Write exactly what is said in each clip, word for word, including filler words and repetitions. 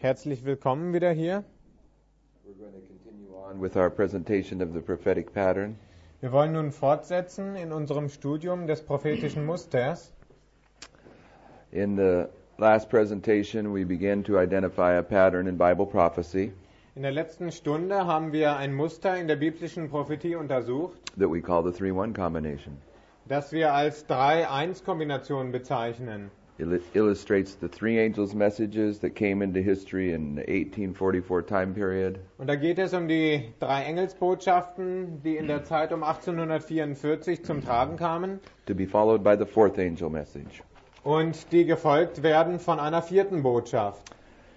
Herzlich willkommen wieder hier. We're going to continue on with our presentation of the prophetic pattern. Wir wollen nun fortsetzen in unserem Studium des prophetischen Musters. In the last presentation, we began to identify a pattern in Bible prophecy In der letzten Stunde haben wir ein Muster in der biblischen Prophetie untersucht, that we call the three one combination. das wir als drei eins Kombination bezeichnen. It illustrates the three angels' messages that came into history in the eighteen forty-four time period. Und da geht es um die drei Engelsbotschaften, die in der Zeit um achtzehnhundertvierundvierzig zum Tragen kamen To be followed by the fourth angel message. und die gefolgt werden von einer vierten Botschaft.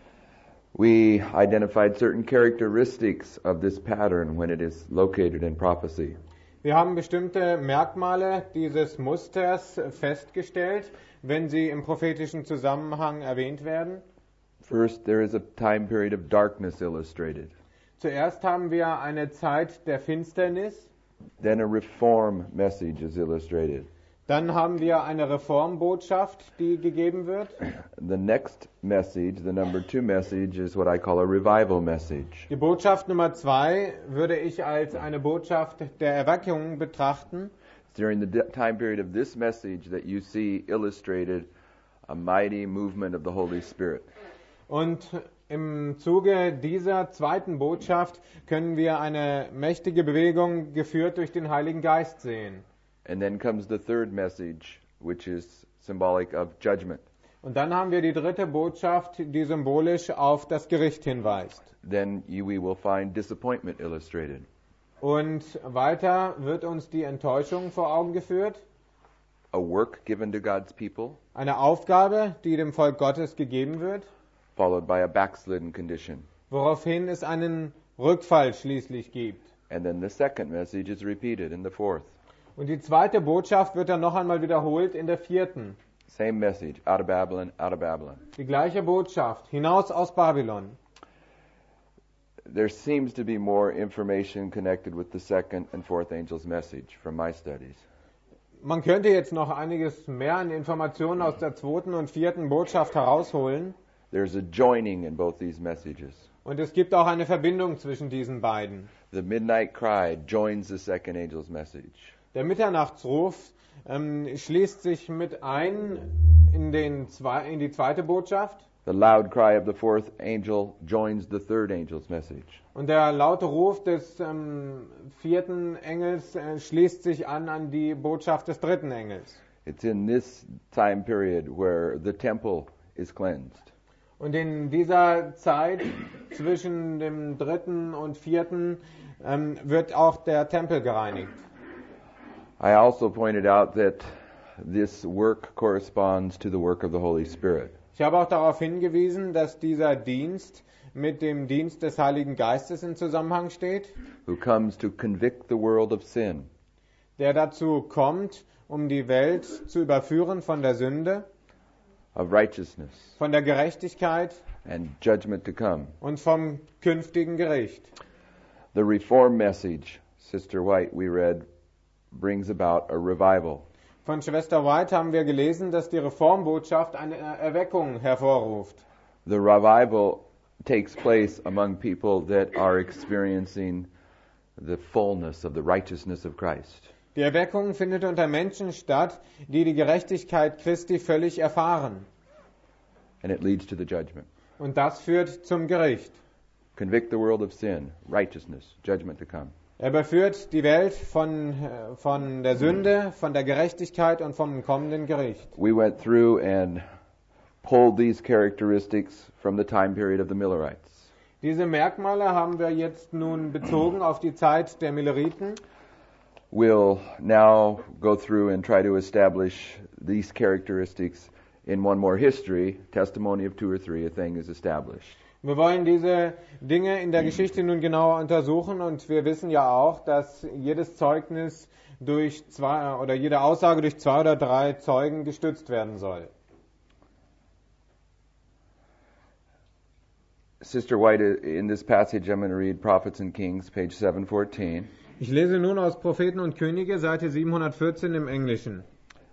We identified certain characteristics of this pattern when it is located in prophecy. Wir haben bestimmte Merkmale dieses Musters festgestellt, wenn sie im prophetischen Zusammenhang erwähnt werden. First, there is a time period of darkness illustrated. Zuerst haben wir eine Zeit der Finsternis, Then a reform message is illustrated. dann haben wir eine Reformbotschaft, die gegeben wird. The next message, the number two message, is what I call a revival message. Die Botschaft Nummer zwei würde ich als eine Botschaft der Erweckung betrachten. It's during the de- time period of this message that you see illustrated a mighty movement of the Holy Spirit. Und im Zuge dieser zweiten Botschaft können wir eine mächtige Bewegung geführt durch den Heiligen Geist sehen. And then comes the third message, which is symbolic of judgment. Und dann haben wir die dritte Botschaft, die symbolisch auf das Gericht hinweist. Then you, we will find disappointment illustrated. Und weiter wird uns die Enttäuschung vor Augen geführt. A work given to God's people, Eine Aufgabe, die dem Volk Gottes gegeben wird, followed by a backslidden condition. woraufhin es einen Rückfall schließlich gibt. And then the second message is repeated in the fourth. Und die zweite Botschaft wird dann noch einmal wiederholt in der vierten. Same message, out of Babylon, out of Babylon. Die gleiche Botschaft, hinaus aus Babylon. There seems to be more information connected with the second and fourth angel's message from my studies. Man könnte jetzt noch einiges mehr an Informationen aus der zweiten und vierten Botschaft herausholen. There's a joining in both these messages. Und es gibt auch eine Verbindung zwischen diesen beiden. The midnight cry joins the second angel's message. Der Mitternachtsruf ähm, schließt sich mit ein in, den zwei, in die zweite Botschaft. The loud cry of the fourth angel joins the third angel's message. Und der laute Ruf des ähm, vierten Engels äh, schließt sich an an die Botschaft des dritten Engels. It's in this time period where the temple is cleansed. Und in dieser Zeit zwischen dem dritten und vierten ähm, wird auch der Tempel gereinigt. I also pointed out that this work corresponds to the work of the Holy Spirit. Ich habe auch darauf hingewiesen, dass dieser Dienst mit dem Dienst des Heiligen Geistes in Zusammenhang steht, Who comes to convict the world of sin, der dazu kommt, um die Welt zu überführen von der Sünde, of righteousness, von der Gerechtigkeit and judgment to come. und vom künftigen Gericht. The reform message, Sister White, we read, brings about a revival. Von Schwester White haben wir gelesen, dass die Reformbotschaft eine Erweckung hervorruft. The revival takes place among people that are experiencing the fullness of the righteousness of Christ. Die Erweckung findet unter Menschen statt, die die Gerechtigkeit Christi völlig erfahren. And it leads to the judgment. Und das führt zum Gericht. Convict the world of sin, righteousness, judgment to come. Er überführt die Welt von, von der Sünde, von der Gerechtigkeit und vom kommenden Gericht. We went through and pulled these characteristics from the time period of the Millerites. Diese Merkmale haben wir jetzt nun bezogen auf die Zeit der Milleriten. We'll now go through and try to establish these characteristics in one more history, testimony of two or three, a thing is established. Wir wollen diese Dinge in der Geschichte nun genauer untersuchen und wir wissen ja auch, dass jedes Zeugnis durch zwei oder jede Aussage durch zwei oder drei Zeugen gestützt werden soll. Sister White, in this passage I'm going to read Prophets and Kings, page seven fourteen. Ich lese nun aus Propheten und Könige, Seite siebenhundertvierzehn im Englischen.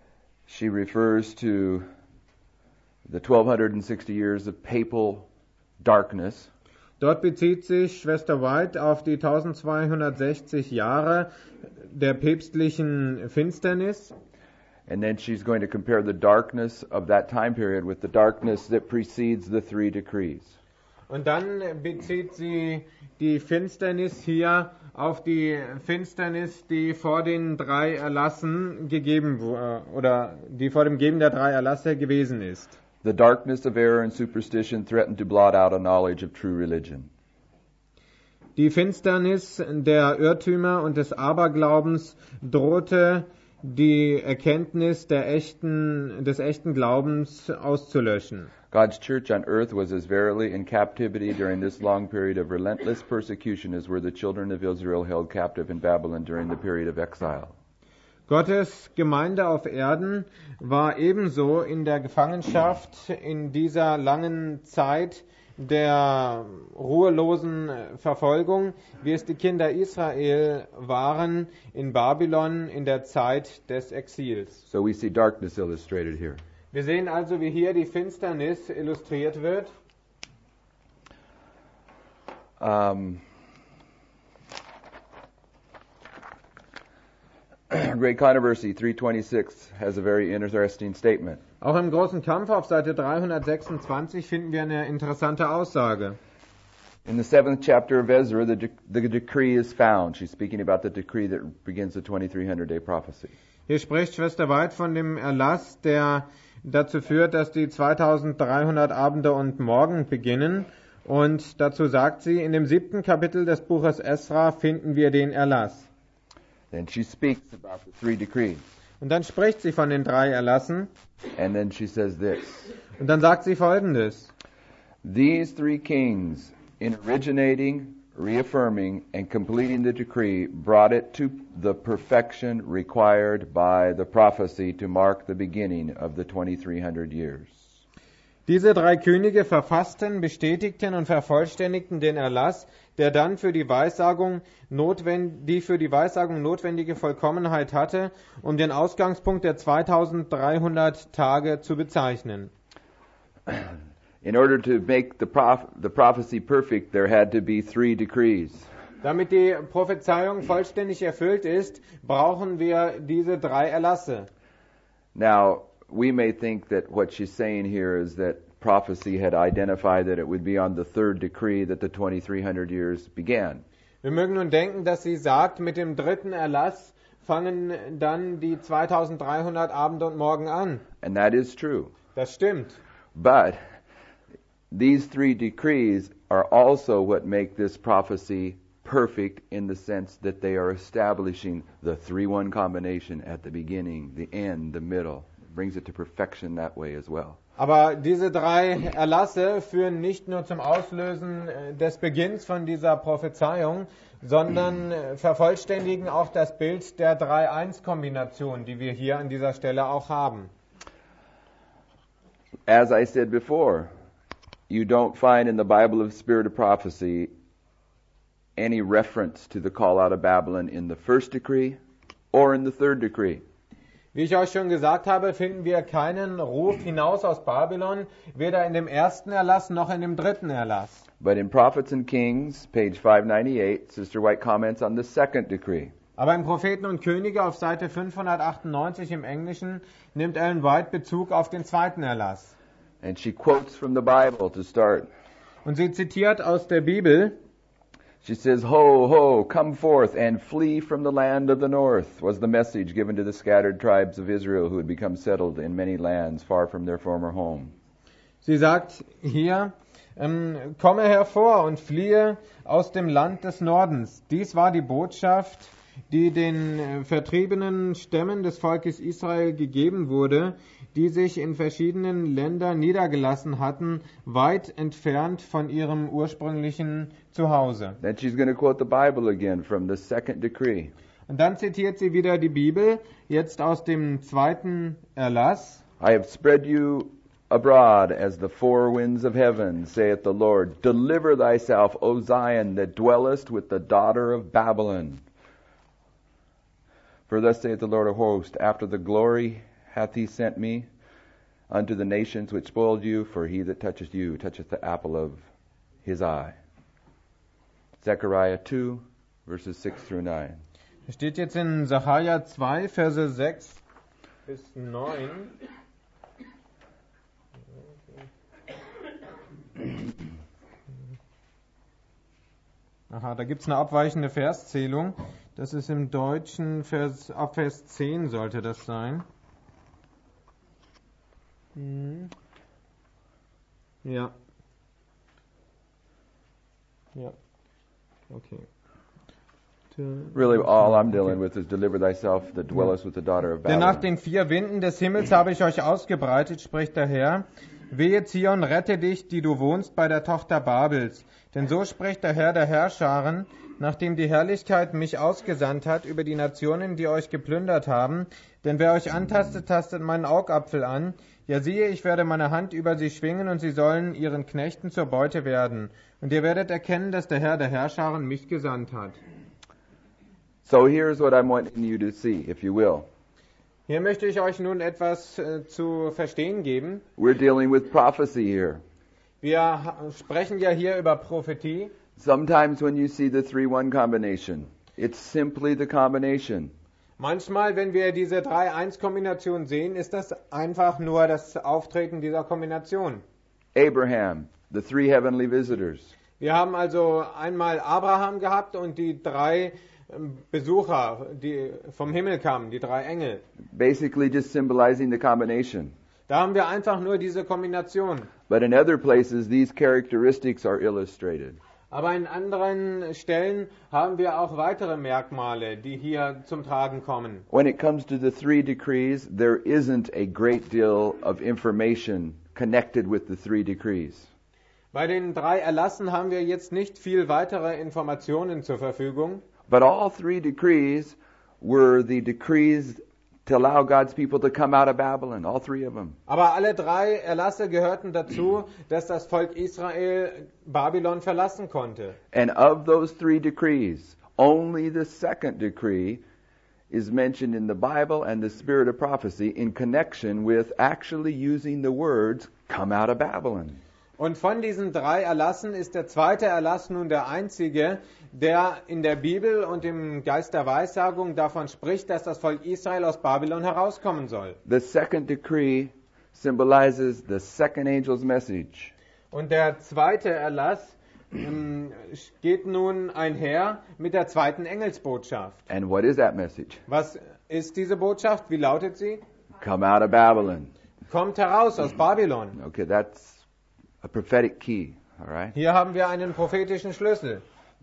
She refers to the twelve sixty years of papal darkness. Dort bezieht sich Schwester White auf die zwölfhundertsechzig Jahre der päpstlichen Finsternis. And then she's going to compare the darkness of that time period with the darkness that precedes the three decrees. Und dann bezieht sie die Finsternis hier auf die Finsternis, die vor den drei Erlassen gegeben wurde, oder die vor dem Geben der drei Erlasse gewesen ist. The darkness of error and superstition threatened to blot out a knowledge of true religion. Die Finsternis der Irrtümer und des Aberglaubens drohte die Erkenntnis der echten, des echten Glaubens auszulöschen. God's church on earth was as verily in captivity during this long period of relentless persecution as were the children of Israel held captive in Babylon during the period of exile. Gottes Gemeinde auf Erden war ebenso in der Gefangenschaft in dieser langen Zeit der ruhelosen Verfolgung, wie es die Kinder Israel waren in Babylon in der Zeit des Exils. So we see darkness illustrated here. Wir sehen also, wie hier die Finsternis illustriert wird. Um, Great Controversy three twenty-six has a very interesting statement. Auch im großen Kampf auf Seite dreihundertsechsundzwanzig finden wir eine interessante Aussage. In the seventh chapter of Ezra, the, de- the decree is found. She's speaking about the decree that begins the twenty-three hundred day prophecy. Hier spricht Schwester White von dem Erlass, der dazu führt, dass die zweitausenddreihundert Abende und Morgen beginnen. Und dazu sagt sie, in dem siebten Kapitel des Buches Esra finden wir den Erlass. Then she speaks about the three decrees. Und dann spricht sie von den drei Erlassen. And then she says this. Und dann sagt sie Folgendes. These three kings, in originating, reaffirming, and completing the decree, brought it to the perfection required by the prophecy to mark the beginning of the twenty-three hundred years. Diese drei Könige verfassten, bestätigten und vervollständigten den Erlass, der dann für die Weissagung notwend- die für die Weissagung notwendige Vollkommenheit hatte, um den Ausgangspunkt der zweitausenddreihundert Tage zu bezeichnen. In order to make the, prof- the prophecy perfect, there had to be three decrees. Damit die Prophezeiung vollständig erfüllt ist, brauchen wir diese drei Erlasse. Now, we may think that what she's saying here is that prophecy had identified that it would be on the third decree that the twenty-three hundred years began. Wir mögen nun denken, dass sie sagt, mit dem dritten Erlass fangen dann die zweitausenddreihundert Abende und Morgen an. And that is true. Das stimmt. But these three decrees are also what make this prophecy perfect in the sense that they are establishing the three one combination at the beginning, the end, the middle. It brings it to perfection that way as well. Aber diese drei Erlasse führen nicht nur zum Auslösen des Beginns von dieser Prophezeiung, sondern vervollständigen auch das Bild der drei eins Kombination, die wir hier an dieser Stelle auch haben. As I said before, you don't find in the Bible of Spirit of Prophecy any reference to the call out of Babylon in the first decree or in the third decree. Wie ich euch schon gesagt habe, finden wir keinen Ruf hinaus aus Babylon, weder in dem ersten Erlass noch in dem dritten Erlass. But in Prophets and Kings, page five ninety-eight, Sister White comments on the second decree. Aber in Propheten und Könige auf Seite fünfhundertachtundneunzig im Englischen nimmt Ellen White Bezug auf den zweiten Erlass. And she quotes from the Bible to start. Und sie zitiert aus der Bibel. She says, Ho, ho, come forth and flee from the land of the north, was the message given to the scattered tribes of Israel who had become settled in many lands far from their former home. Sie sagt hier, ähm, komme hervor und fliehe aus dem Land des Nordens. Dies war die Botschaft, die den äh, vertriebenen Stämmen des Volkes Israel gegeben wurde, die sich in verschiedenen Ländern niedergelassen hatten, weit entfernt von ihrem ursprünglichen Zuhause. Then she's going to quote the Bible again from the second decree. Und dann zitiert sie wieder die Bibel, jetzt aus dem zweiten Erlass. I have spread you abroad as the four winds of heaven, saith the Lord. Deliver thyself, O Zion, that dwellest with the daughter of Babylon. For thus saith the Lord of hosts, after the glory hath he sent me unto the nations which spoiled you, for he that toucheth you toucheth the apple of his eye. Zechariah two, verses six through nine. Das steht jetzt in Sacharja zwei, Verse sechs bis neun. Aha, da gibt es eine abweichende Verszählung. Das ist im Deutschen Vers, ab Vers zehn sollte das sein. Hm. Ja. Ja. Okay. Really, all I'm dealing with is deliver thyself that dwellest with the daughter of Denn nach Babylon. den vier Winden des Himmels habe ich euch ausgebreitet, spricht der Herr. Wehe Zion, rette dich, die du wohnst bei der Tochter Babels. Denn so spricht der Herr der Herrscharen, nachdem die Herrlichkeit mich ausgesandt hat über die Nationen, die euch geplündert haben. Denn wer euch antastet, tastet meinen Augapfel an. Ja siehe, ich werde meine Hand über sie schwingen und sie sollen ihren Knechten zur Beute werden. Und ihr werdet erkennen, dass der Herr der Herrscharen mich gesandt hat. So here's what I'm wanting you to see, if you will. Hier möchte ich euch nun etwas äh, zu verstehen geben. We're dealing with prophecy here. Wir ha- sprechen ja hier über Prophetie. Sometimes when you see the three one combination, it's simply the combination. Manchmal, wenn wir diese drei eins Kombination sehen, ist das einfach nur das Auftreten dieser Kombination. Abraham, the three heavenly visitors. Wir haben also einmal Abraham gehabt und die drei ähm, Besucher, die vom Himmel kamen, die drei Engel. Basically just symbolizing the combination. Da haben wir einfach nur diese Kombination. But in other places, these characteristics are illustrated. Aber in anderen Stellen haben wir auch weitere Merkmale, die hier zum Tragen kommen. When it comes to the three decrees, there isn't a great deal of information connected with the three decrees. Bei den drei Erlassen haben wir jetzt nicht viel weitere Informationen zur Verfügung. But all three decrees were the decrees to allow God's people to come out of Babylon, all three of them. Aber alle drei Erlasse gehörten dazu, dass das Volk Israel Babylon verlassen konnte. And of those three decrees, only the second decree is mentioned in the Bible and the spirit of prophecy in connection with actually using the words, come out of Babylon. Und von diesen drei Erlassen ist der zweite Erlass nun der einzige, der in der Bibel und im Geist der Weissagung davon spricht, dass das Volk Israel aus Babylon herauskommen soll. The second decree symbolizes the second angel's message. Und der zweite Erlass ähm, geht nun einher mit der zweiten Engelsbotschaft. And what is that message? Was ist diese Botschaft? Wie lautet sie? Come out of Babylon. Kommt heraus aus Babylon. Okay, that's a prophetic key, all right? Hier haben wir einen prophetischen Schlüssel.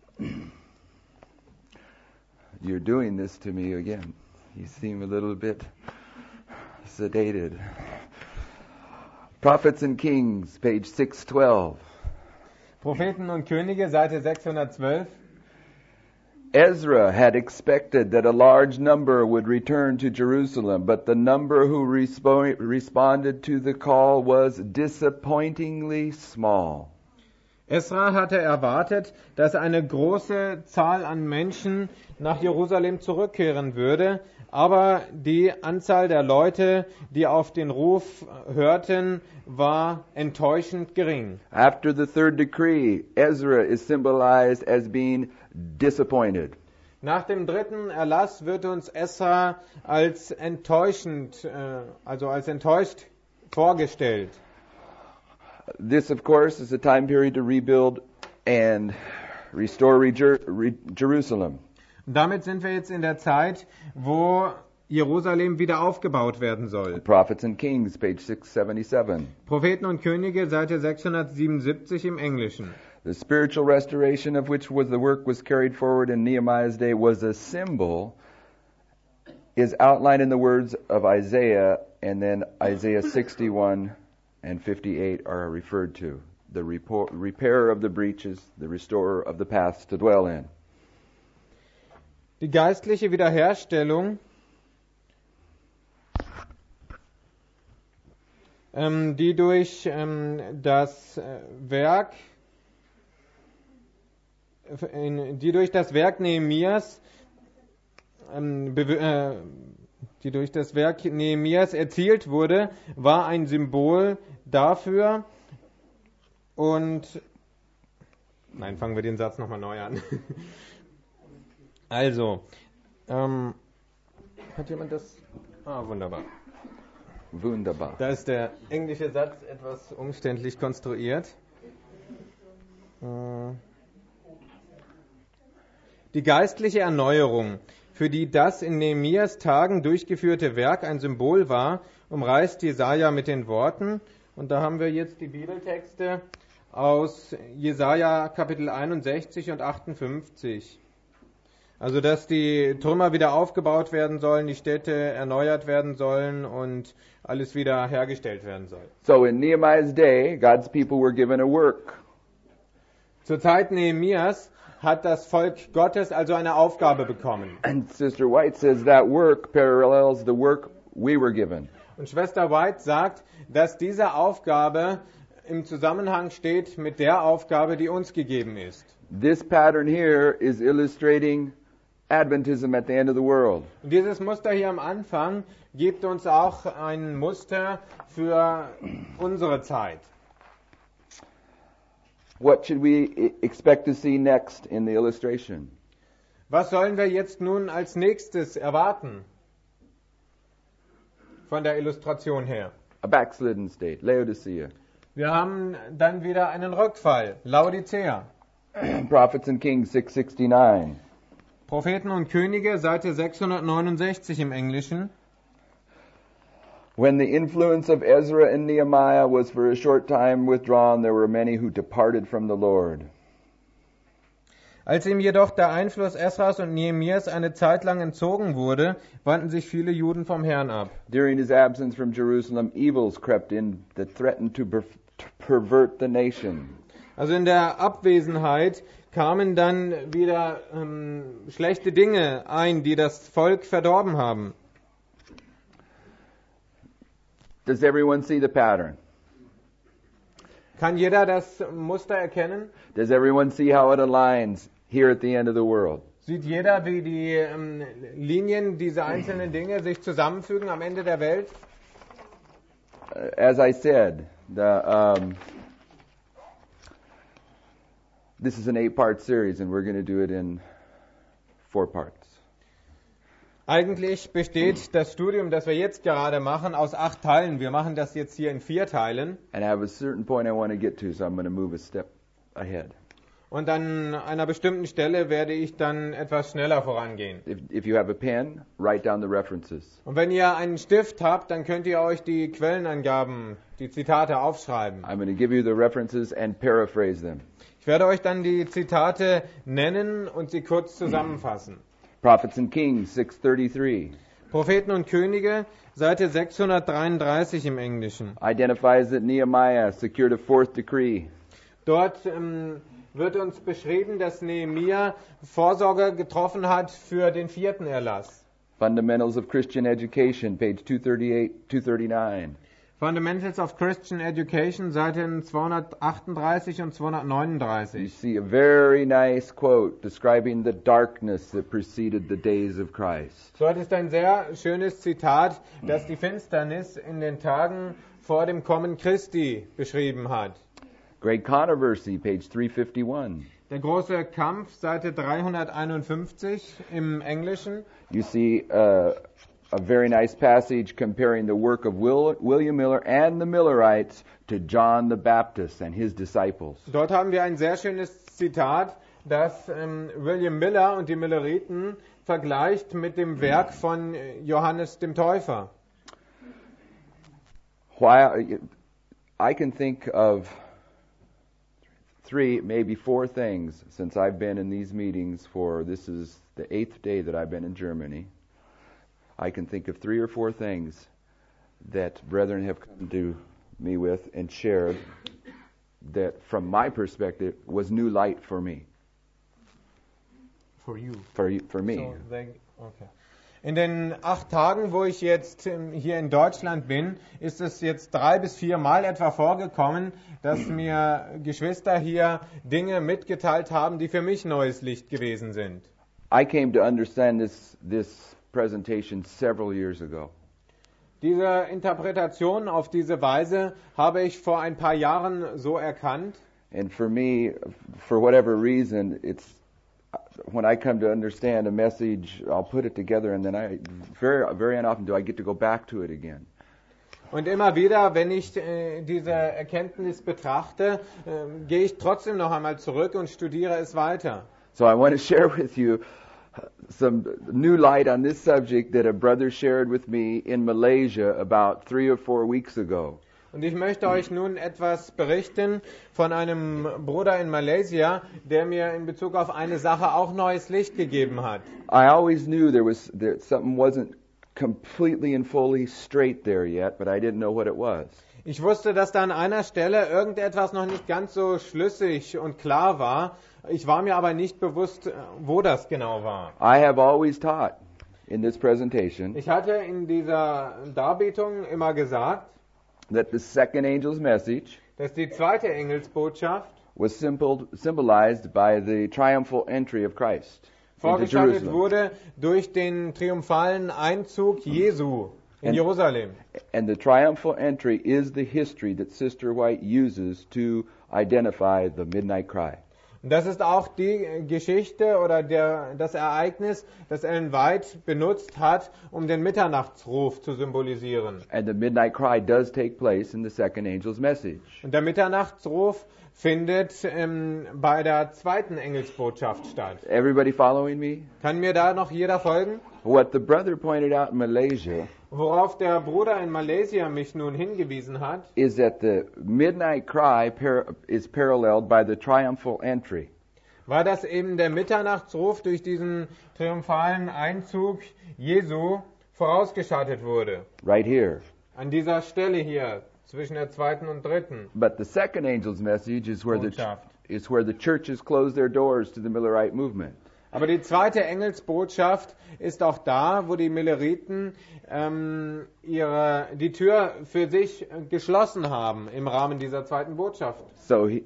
You're doing this to me again. You seem a little bit sedated. Prophets and Kings, page six twelve. Propheten und Könige, Seite sechshundertzwölf. Ezra had expected that a large number would return to Jerusalem, but the number who respo- responded to the call was disappointingly small. Esra hatte erwartet, dass eine große Zahl an Menschen nach Jerusalem zurückkehren würde, aber die Anzahl der Leute, die auf den Ruf hörten, war enttäuschend gering. After the third decree, Ezra is symbolized as being disappointed. Nach dem dritten Erlass wird uns Esra als enttäuschend, äh, also als enttäuscht vorgestellt. This, of course, is a time period to rebuild and restore Re- Re- Jerusalem. Und damit sind wir jetzt in der Zeit, wo Jerusalem wieder aufgebaut werden soll. Prophets and Kings, page six seventy-seven. Propheten und Könige, Seite sechshundertsiebenundsiebzig im Englischen. The spiritual restoration of which was the work was carried forward in Nehemiah's day was a symbol, is outlined in the words of Isaiah, and then Isaiah sixty-one and fifty-eight are referred to. The repor- repairer of the breaches, the restorer of the paths to dwell in. Die geistliche Wiederherstellung, ähm, die durch ähm, das äh, Werk, in, die durch das Werk Nehemias, ähm, be- äh, die durch das Werk Nehemias erzielt wurde, war ein Symbol dafür und Nein, fangen wir den Satz nochmal neu an. Also, ähm, hat jemand das? Ah, wunderbar. Wunderbar. Da ist der englische Satz etwas umständlich konstruiert. Die geistliche Erneuerung, für die das in Nehemias Tagen durchgeführte Werk ein Symbol war, umreißt Jesaja mit den Worten. Und da haben wir jetzt die Bibeltexte aus Jesaja Kapitel einundsechzig und achtundfünfzig. Also, dass die Trümmer wieder aufgebaut werden sollen, die Städte erneuert werden sollen und alles wieder hergestellt werden soll. So in Nehemiah's day, God's people were given a work. Zur Zeit Nehemias hat das Volk Gottes also eine Aufgabe bekommen. And Sister White says that work parallels the work we were given. Und Schwester White sagt, dass diese Aufgabe im Zusammenhang steht mit der Aufgabe, die uns gegeben ist. This pattern here is illustrating Adventism at the end of the world. Und dieses Muster hier am Anfang gibt uns auch ein Muster für unsere Zeit. What should we expect to see next in the illustration? Was sollen wir jetzt nun als nächstes erwarten? Von der Illustration her. A backslidden state, Laodicea. Wir haben dann wieder einen Rückfall, Laodicea. Prophets and Kings six sixty-nine. Propheten und Könige, Seite sechshundertneunundsechzig im Englischen. When the influence of Ezra and Nehemiah was for a short time withdrawn, there were many who departed from the Lord. Als ihm jedoch der Einfluss Esras und Nehemias eine Zeit lang entzogen wurde, wandten sich viele Juden vom Herrn ab. During his absence from Jerusalem, evils crept in that threatened to, per- to pervert the nation. Also in der Abwesenheit kamen dann wieder ähm, schlechte Dinge ein, die das Volk verdorben haben. Does everyone see the pattern? Kann jeder das Muster erkennen? Does everyone see how it aligns here at the end of the world? Sieht jeder, wie die ähm, Linien, diese einzelnen Dinge sich zusammenfügen am Ende der Welt? Uh, as I said, the, um, this is an eight-part series, and we're going to do it in four parts. Eigentlich besteht das Studium, das wir jetzt gerade machen, aus acht Teilen. Wir machen das jetzt hier in vier Teilen. And I have a certain point I want to get to, so I'm going to move a step ahead. Und an einer bestimmten Stelle werde ich dann etwas schneller vorangehen. If, if you have a pen, write down the references. Und wenn ihr einen Stift habt, dann könnt ihr euch die Quellenangaben, die Zitate aufschreiben. I'm going to give you the references and paraphrase them. Ich werde euch dann die Zitate nennen und sie kurz zusammenfassen. Prophets and Kings six thirty-three Propheten und Könige, Seite sechshundertdreiunddreißig im Englischen. identifies that Nehemiah secured a fourth decree. Dort ähm, wird uns beschrieben, dass Nehemia Vorsorge getroffen hat für den vierten Erlass. Fundamentals of Christian Education, page two thirty-eight, two thirty-nine. Fundamentals of Christian Education, Seiten zweihundertachtunddreißig und You zweihundertneununddreißig. see a very nice quote describing the darkness that preceded the days of Christ. Dort ist ein sehr schönes Zitat, das die Finsternis in den Tagen vor dem Kommen Christi beschrieben hat. Great Controversy, page three fifty-one. Der große Kampf, Seite dreihunderteinundfünfzig im Englischen. You see uh, a very nice passage comparing the work of Will, William Miller and the Millerites to John the Baptist and his disciples. Dort haben wir ein sehr schönes Zitat, das ähm, William Miller und die Milleriten vergleicht mit dem Werk von Johannes dem Täufer. Why, I can think of three, maybe four things since I've been in these meetings for, this is the eighth day that I've been in Germany. I can think of three or four things that brethren have come to me with and shared that from my perspective was new light for me. For you. For, you- for me. So, they, okay. In den acht Tagen, wo ich jetzt ähm, hier in Deutschland bin, ist es jetzt drei bis vier Mal etwa vorgekommen, dass mir Geschwister hier Dinge mitgeteilt haben, die für mich neues Licht gewesen sind. I came to understand this, this presentation several years ago. Diese Interpretation auf diese Weise habe ich vor ein paar Jahren so erkannt. And for me, for whatever reason, it's when I come to understand a message, I'll put it together, and then I very very often do I get to go back to it again. Und immer wieder, wenn ich äh, diese Erkenntnis betrachte, äh, gehe ich trotzdem noch einmal zurück und studiere es weiter. So I want to share with you some new light on this subject that a brother shared with me in Malaysia about three or four weeks ago. Und ich möchte euch nun etwas berichten von einem Bruder in Malaysia, der mir in Bezug auf eine Sache auch neues Licht gegeben hat. I always knew there was that something wasn't completely and fully straight there yet, but I didn't know what it was. Ich wusste, dass da an einer Stelle irgendetwas noch nicht ganz so schlüssig und klar war. Ich war mir aber nicht bewusst, wo das genau war. I have always taught in this presentation Ich hatte in dieser Darbietung immer gesagt, that the second angel's message dass die zweite Engelsbotschaft was simple, symbolized by the triumphal entry of Christ into vorgestattet Jerusalem. wurde durch den triumphalen Einzug Jesu in And- Jerusalem. And the triumphal entry is the history that Sister White uses to identify the midnight cry. Und das ist auch die Geschichte oder der, das Ereignis, das Ellen White benutzt hat, um den Mitternachtsruf zu symbolisieren. And the midnight cry does take place in the second angel's message. Und der Mitternachtsruf findet ähm, bei der zweiten Engelsbotschaft statt. Everybody following me? Kann mir da noch jeder folgen? What the brother pointed out in Malaysia Worauf der Bruder in Malaysia mich nun hingewiesen hat, is that the midnight cry par- is paralleled by the triumphal entry. war, dass eben der Mitternachtsruf durch diesen triumphalen Einzug Jesu vorausgeschattet wurde. Right here. An dieser Stelle hier, zwischen der zweiten und dritten But the second angel's message is where the Botschaft. is where the churches close their doors to the Millerite movement. Aber die zweite Engelsbotschaft ist auch da, wo die Milleriten ähm, ihre, die Tür für sich geschlossen haben im Rahmen dieser zweiten Botschaft. So he,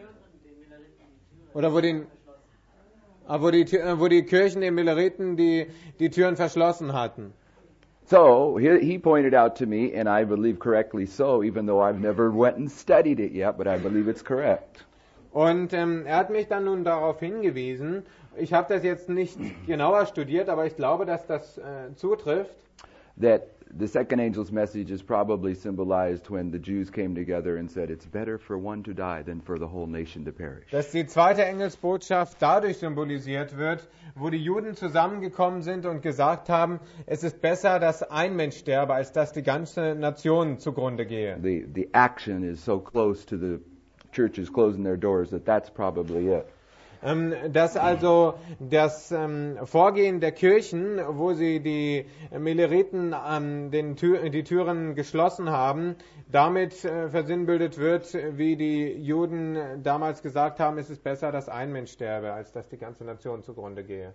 Oder wo die, ah, wo die, Tür- äh, wo die Kirchen den Milleriten die, die Türen verschlossen hatten. so he, he pointed out to me, and I believe correctly so, even though I've never went and studied it yet, but I believe it's correct. Und ähm, er hat mich dann nun darauf hingewiesen, ich habe das jetzt nicht genauer studiert, aber ich glaube, dass das äh, zutrifft, That the second angel's message is probably symbolized when the Jews came together and said, it's better for one to die than for the whole nation to perish. dass die zweite Engelsbotschaft dadurch symbolisiert wird, wo die Juden zusammengekommen sind und gesagt haben, es ist besser, dass ein Mensch sterbe, als dass die ganze Nation zugrunde gehe. The, the action is so close to the churches closing their doors that that's probably it. Ähm, dass also das ähm, Vorgehen der Kirchen, wo sie die Milleriten ähm, den Tür, die Türen geschlossen haben, damit äh, versinnbildet wird, wie die Juden damals gesagt haben, es ist besser, dass ein Mensch sterbe, als dass die ganze Nation zugrunde gehe.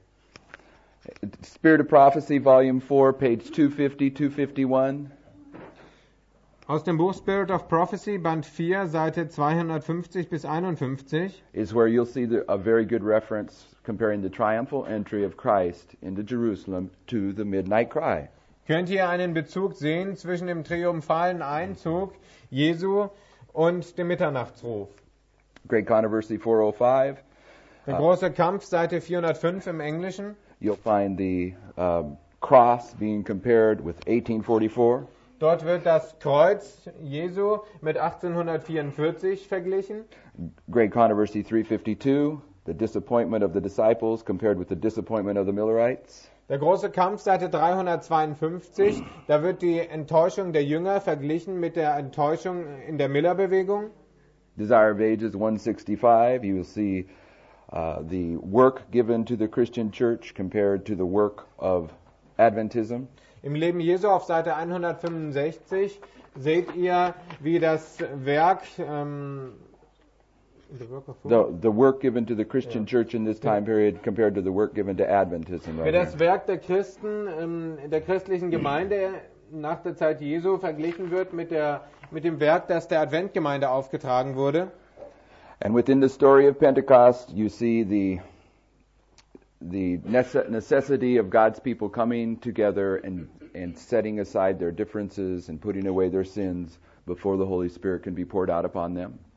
Spirit of Prophecy, Volume four, page two fifty, two fifty-one. Aus dem Buch Spirit of Prophecy, Band vier, Seite zweihundertfünfzig bis einundfünfzig, Is where you'll see the, a very good reference comparing the triumphal entry of Christ into Jerusalem to the midnight cry. könnt ihr einen Bezug sehen zwischen dem triumphalen Einzug Jesu und dem Mitternachtsruf. Great Controversy four oh five. Der große Kampf, Seite vierhundertfünf im Englischen. You'll find the um, cross being compared with eighteen forty-four. Dort wird das Kreuz Jesu mit achtzehnhundertvierundvierzig verglichen. Great Controversy three fifty-two. The disappointment of the disciples compared with the disappointment of the Millerites. Der große Kampf, Seite dreihundertzweiundfünfzig, da wird die Enttäuschung der Jünger verglichen mit der Enttäuschung in der Millerbewegung. Desire of Ages one sixty-five. You will see uh, the work given to the Christian church compared to the work of Adventism. Im Leben Jesu auf Seite hundertfünfundsechzig seht ihr, wie das Werk, ähm, the work of who? The, the work given to the Christian Yeah. church in this time period compared to the work given to Adventism wie right das here. Werk der Christen, ähm, der christlichen Gemeinde nach der Zeit Jesu verglichen wird mit, der, mit dem Werk, das der Adventgemeinde aufgetragen wurde. And within the story of Pentecost, you see the the nece- necessity of God's people coming together and, and setting aside their differences and putting away their sins before the Holy Spirit can be poured out upon them.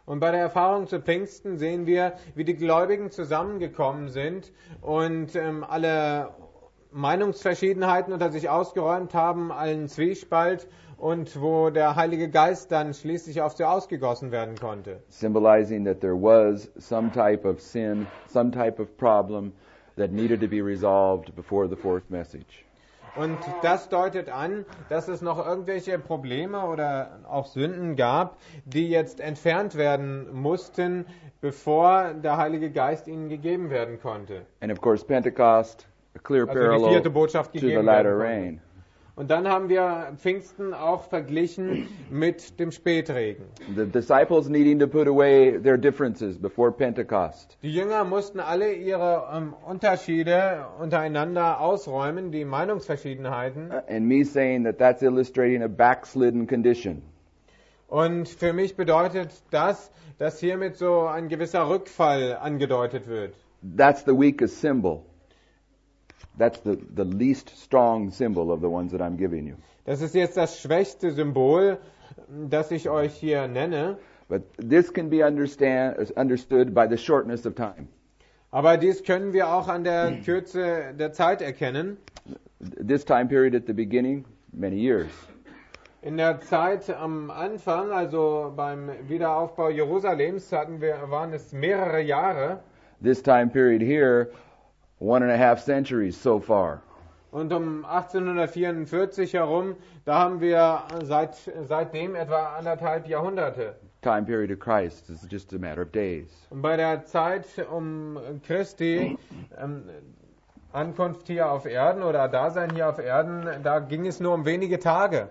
Und bei der Erfahrung zu Pfingsten sehen wir, wie die Gläubigen zusammengekommen sind und ähm, alle Meinungsverschiedenheiten unter sich ausgeräumt haben, allen Zwiespalt und wo der Heilige Geist dann schließlich auf sie ausgegossen werden konnte. Symbolizing that there was some type of sin, some type of problem that needed to be resolved before the fourth message. Und das deutet an, dass es noch irgendwelche Probleme oder auch Sünden gab, die jetzt entfernt werden mussten, bevor der Heilige Geist ihnen gegeben werden konnte. And of course Pentecost, a clear Also die parallel vierte Botschaft to the gegeben latter werden konnte. rain. Und dann haben wir Pfingsten auch verglichen mit dem Spätregen. The disciples needing to put away their differences before Pentecost. Die Jünger mussten alle ihre ähm, Unterschiede untereinander ausräumen, die Meinungsverschiedenheiten. And me saying that that's illustrating a backslidden condition. Und für mich bedeutet das, dass hiermit so ein gewisser Rückfall angedeutet wird. That's the weakest symbol. That's the, the least strong symbol of the ones that I'm giving you. Das ist jetzt das schwächste Symbol, das ich euch hier nenne. But this can be understand, understood by the shortness of time. Aber dies können wir auch an der Kürze der Zeit erkennen. This time period at the beginning, many years. In der Zeit am Anfang, also beim Wiederaufbau Jerusalems, hatten wir, waren es mehrere Jahre. This time period here, one and a half centuries so far. Und um achtzehnhundertvierundvierzig herum, da haben wir seit, seitdem etwa anderthalb Jahrhunderte. Time period of Christ is just a matter of days. Und bei der Zeit um Christi ähm, Ankunft hier auf Erden oder Dasein hier auf Erden, da ging es nur um wenige Tage.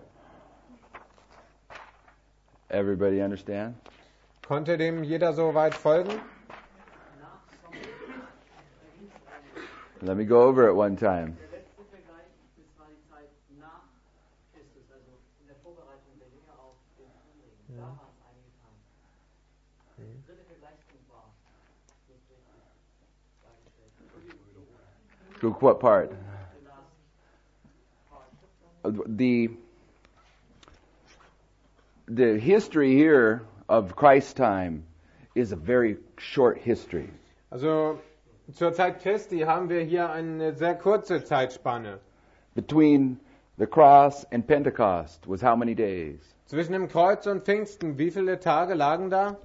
Everybody understand? Konnte dem jeder so weit folgen? Let me go over it one time. Der letzte Vergleich, das war die Zeit nach Christus, also in der Vorbereitung der Jünger auf den Frühling. Da waren es einige Tage. Der dritte Vergleichspunkt war nicht richtig dargestellt. To what part? The last part. The the history here of Christ's time is a very short history. Also zur Zeit Christi haben wir hier eine sehr kurze Zeitspanne. Between the cross and Pentecost was how many days? Zwischen dem Kreuz und Pfingsten, wie viele Tage lagen da?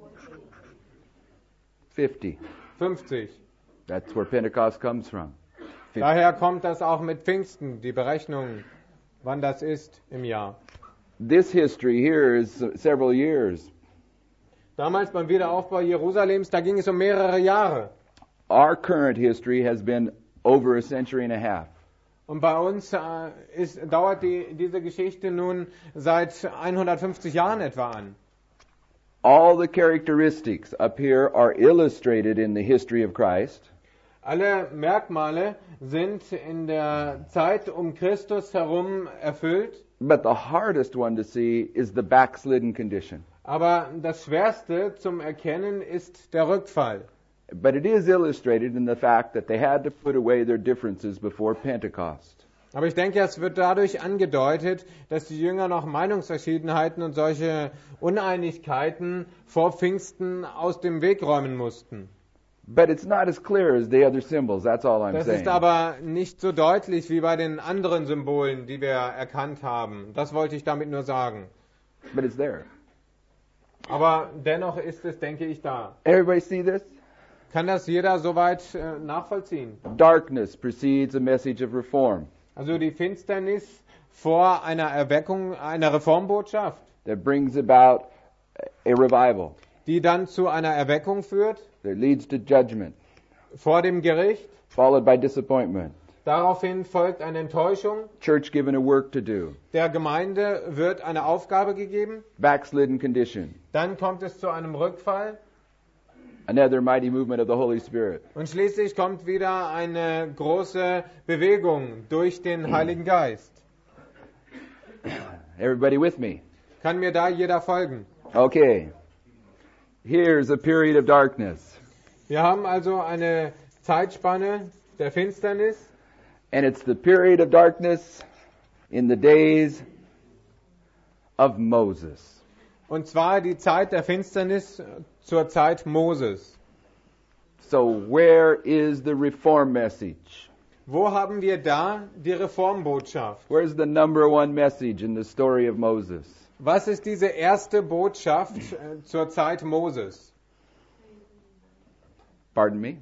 Fifty. fünfzig. That's where Pentecost comes from. fifty. Daher kommt das auch mit Pfingsten, die Berechnung, wann das ist im Jahr. This history here is several years. Damals beim Wiederaufbau Jerusalems, da ging es um mehrere Jahre. Our current history has been over a century and a half. Und bei uns äh, ist, dauert die, diese Geschichte nun seit hundertfünfzig Jahren etwa an. All the characteristics up here are illustrated in the history of Christ. Alle Merkmale sind in der Zeit um Christus herum erfüllt. But the hardest one to see is the backslidden condition. Aber das Schwerste zum Erkennen ist der Rückfall. But it is illustrated in the fact that they had to put away their differences before Pentecost. Aber ich denke, es wird dadurch angedeutet, dass die Jünger noch Meinungsverschiedenheiten und solche Uneinigkeiten vor Pfingsten aus dem Weg räumen mussten. But it's not as clear as the other symbols, that's all I'm Das saying. ist aber nicht so deutlich wie bei den anderen Symbolen, die wir erkannt haben. Das wollte ich damit nur sagen. But it's there. Aber dennoch ist es, denke ich, da. Everybody see this? Kann das jeder soweit äh, nachvollziehen? Darkness precedes a message of reform Also die Finsternis vor einer Erweckung, einer Reformbotschaft, that brings about a revival, die dann zu einer Erweckung führt, that leads to judgment, vor dem Gericht. followed by disappointment. Daraufhin folgt eine Enttäuschung. Church given a work to do. Der Gemeinde wird eine Aufgabe gegeben. Backslidden condition. Dann kommt es zu einem Rückfall. Another mighty movement of the Holy Spirit. Und schließlich kommt wieder eine große Bewegung durch den Heiligen Geist. Everybody with me? Kann mir da jeder folgen? Okay. Here's a period of darkness. Wir haben also eine Zeitspanne der Finsternis. And it's the period of darkness in the days of Moses. Und zwar die Zeit der Finsternis zur Zeit Moses. So where is the reform message? Wo haben wir da die Reformbotschaft? Where's the number one message in the story of Moses? Was ist diese erste Botschaft äh, zur Zeit Moses? Pardon me?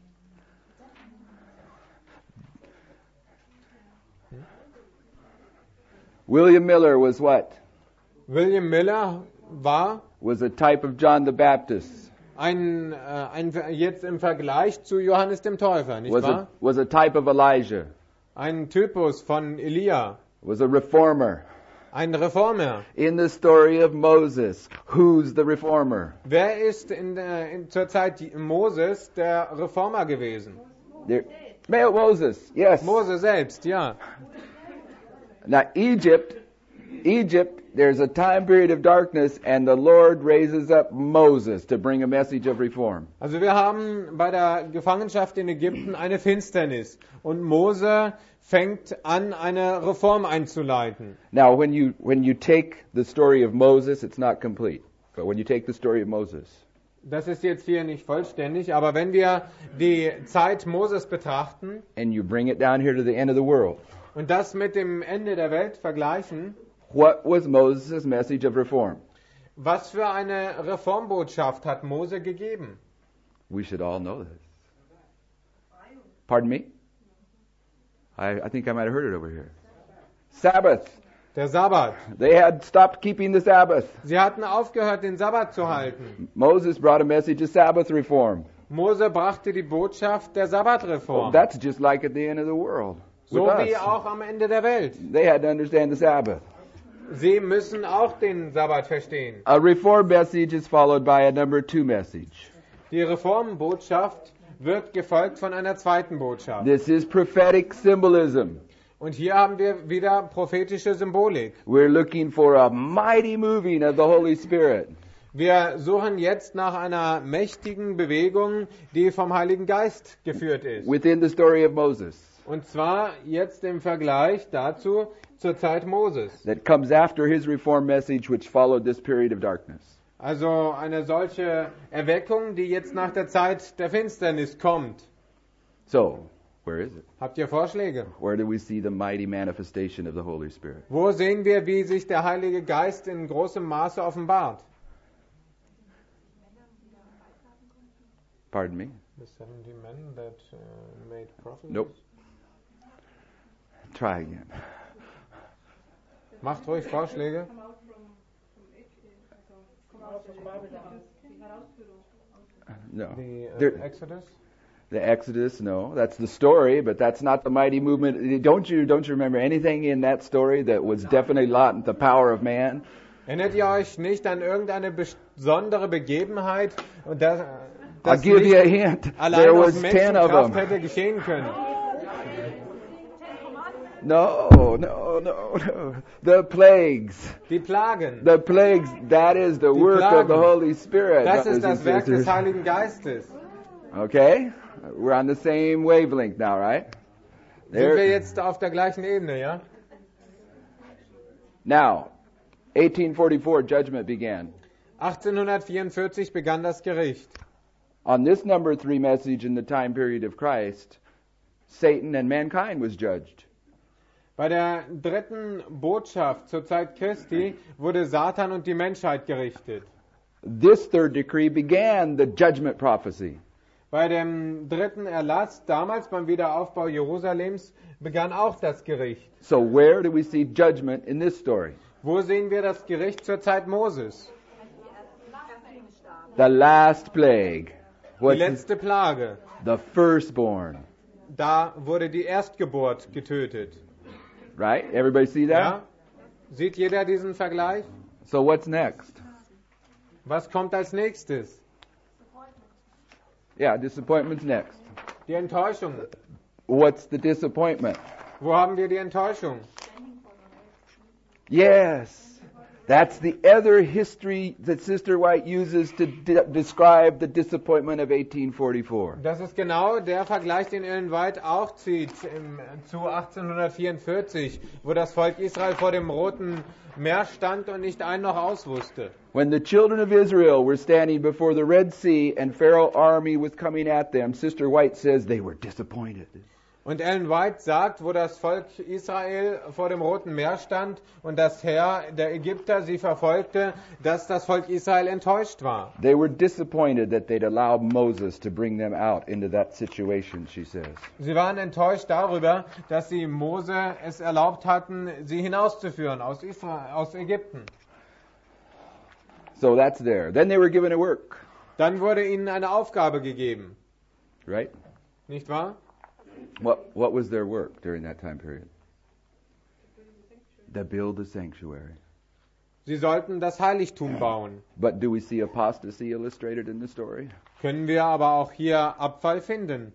William Miller was what? William Miller war Was a type of John the Baptist. ein, äh, ein jetzt im Vergleich zu Johannes dem Täufer, nicht Was a, wahr? was a type of Elijah. Ein Typus von Elia, Was a reformer. ein Reformer. In the story of Moses, who's the reformer? Wer ist in der, in, zur Zeit Moses der Reformer gewesen? There, Male Moses, yes. Mose selbst, ja. Now Egypt, Egypt, there's a time period of darkness and the Lord raises up Moses to bring a message of reform. Also wir haben bei der Gefangenschaft in Ägypten eine Finsternis und Mose fängt an, eine Reform einzuleiten. Now when you, when you take the story of Moses, it's not complete. But when you take the story of Moses, Das ist jetzt hier nicht vollständig, aber wenn wir die Zeit Moses betrachten and you bring it down here to the end of the world, und das mit dem Ende der Welt vergleichen, what was Moses' message of reform? was für eine Reformbotschaft hat Mose gegeben? We should all know this. Pardon me? I, I think I might have heard it over here. Sabbath. Der Sabbat. They had stopped keeping the Sabbath. Sie hatten aufgehört, den Sabbat zu halten. Moses brought a message of Sabbath reform. Mose brachte die Botschaft der Sabbatreform. That's just like at the end of the world. So with wie us. auch am Ende der Welt. They had to understand the Sabbath. Sie müssen auch den Sabbat verstehen. A reform message is followed by a number two message. Die Reformbotschaft wird gefolgt von einer zweiten Botschaft. This is prophetic symbolism. Und hier haben wir wieder prophetische Symbolik. We're looking for a mighty moving of the Holy Spirit. Wir suchen jetzt nach einer mächtigen Bewegung, die vom Heiligen Geist geführt ist. Within the story of Moses. Und zwar jetzt im Vergleich dazu zur Zeit Moses. That comes after his reform message which followed this period of darkness. Also eine solche Erweckung, die jetzt nach der Zeit der Finsternis kommt. So, where is it? Habt ihr Vorschläge? Where do we see the mighty manifestation of the Holy Spirit? Wo sehen wir, wie sich der Heilige Geist in großem Maße offenbart? Pardon me? The seventy men that uh, made prophecies? Nope. Try again. Macht ruhig Vorschläge. No. The uh, There- Exodus? The Exodus, no, that's the story, but that's not the mighty movement. Don't you don't you remember anything in that story that was definitely not the power of man? Erinnert ihr euch nicht an irgendeine besondere Begebenheit, und das, I'll das give you a nicht hint. allein There aus was ten of Menschenkraft them. hätte geschehen können? No, no, no, no. The plagues. Die Plagen. The plagues, that is the Die work of the Plagen. Holy Spirit. Das brothers ist and das Werk des sisters. Heiligen Geistes. Okay? We're on the same wavelength now, right? Sind wir There. jetzt auf der gleichen Ebene, ja? Now, eighteen forty-four, judgment began. achtzehnhundertvierundvierzig begann das Gericht. On this number three message in the time period of Christ, Satan and mankind was judged. Bei der dritten Botschaft zur Zeit Christi wurde Satan und die Menschheit gerichtet. This third decree began the judgment prophecy. Bei dem dritten Erlass, damals beim Wiederaufbau Jerusalems, begann auch das Gericht. So where do we see judgment in this story? Wo sehen wir das Gericht zur Zeit Moses? The last plague. Die What's letzte Plage. the firstborn? Da wurde die Erstgeburt getötet. Right? Everybody see that? Ja? Sieht jeder diesen Vergleich? So what's next? Was kommt als nächstes? Yeah, disappointment's next. Die Enttäuschung. What's the disappointment? Wo haben wir die Enttäuschung? Yes. That's the other history that Sister White uses to de- describe the disappointment of eighteen forty-four. Das ist genau der Vergleich, den Ellen White auch zieht im, zu achtzehnhundertvierundvierzig, wo das Volk Israel vor dem Roten Meer stand und nicht ein noch auswusste. When the children of Israel were standing before the Red Sea and Pharaoh's army was coming at them, Sister White says they were disappointed. Und Ellen White sagt, wo das Volk Israel vor dem Roten Meer stand und das Heer der Ägypter sie verfolgte, dass das Volk Israel enttäuscht war. They were disappointed that they'd allowed Moses to bring them out into that situation, she says. Sie waren enttäuscht darüber, dass sie Mose es erlaubt hatten, sie hinauszuführen aus Israel, aus Ägypten. So that's there. Then they were given a work, Dann wurde ihnen eine Aufgabe gegeben, right? nicht wahr? What what was their work during that time period? To build the sanctuary. Sie sollten das Heiligtum bauen. But do we see apostasy illustrated in the story? Können wir aber auch hier Abfall finden.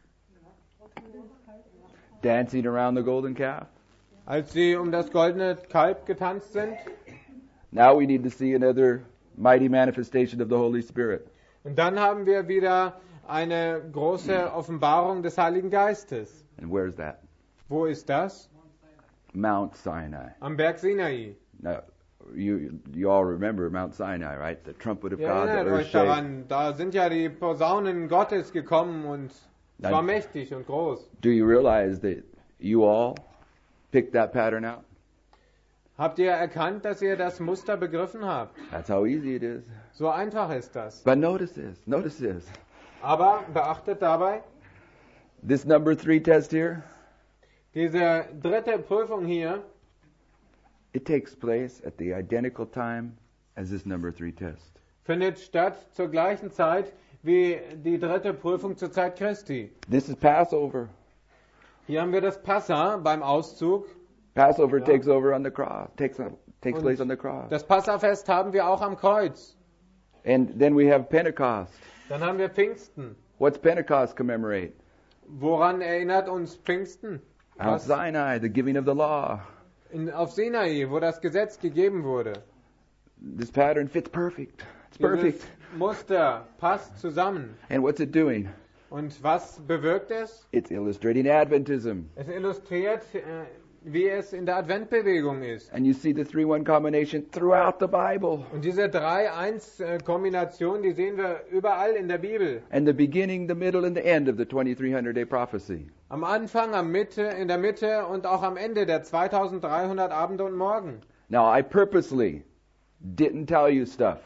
Dancing around the golden calf? Als sie um das goldene Kalb getanzt sind. Now we need to see another mighty manifestation of the Holy Spirit. Und dann haben wir wieder eine große Offenbarung des Heiligen Geistes. And where's that? Wo ist das? Mount Sinai. Am Berg Sinai. Now, you you all remember Mount Sinai, right? The trumpet of Ihr God, the erinnert earth euch shake. daran, da sind ja die Posaunen Gottes gekommen und es Dann- war mächtig und groß. Do you realize that you all picked that pattern out? Habt ihr erkannt, dass ihr das Muster begriffen habt? That's how easy it is. So einfach ist das. But notice this, notice this. Aber beachtet dabei, This number three test here, diese dritte Prüfung hier, it takes place at the identical time as this number three test. findet statt zur gleichen Zeit wie die dritte Prüfung zur Zeit Christi. This is Passover. Hier haben wir das Passa beim Auszug. Passover Ja. takes over on the cross, takes takes Und place on the cross. Das Passafest haben wir auch am Kreuz. And then we have Pentecost. Dann haben wir Pfingsten. What's Pentecost commemorate? Woran erinnert uns Pfingsten? Mount Was? Sinai, the giving of the law. In, auf Sinai, wo das Gesetz gegeben wurde. This pattern fits perfect. It's perfect. Dieses Muster passt zusammen. And what's it doing? Und was bewirkt es? It's illustrating Adventism. Es illustriert, äh, wie es in der Adventbewegung ist. And you see the three one combination throughout the Bible. Und diese drei eins Kombination, die sehen wir überall in der Bibel. And the beginning, the middle, and the end of the twenty-three hundred day prophecy. Am Anfang, am Mitte, in der Mitte und auch am Ende der zweitausenddreihundert Abende und Morgen. Now, I purposely didn't tell you stuff.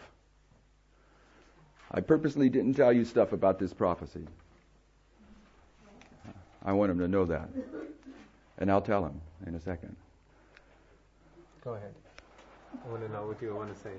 I purposely didn't tell you stuff about this prophecy. I want them to know that. And I'll tell them in a second. Go ahead. I want to know what you want to say.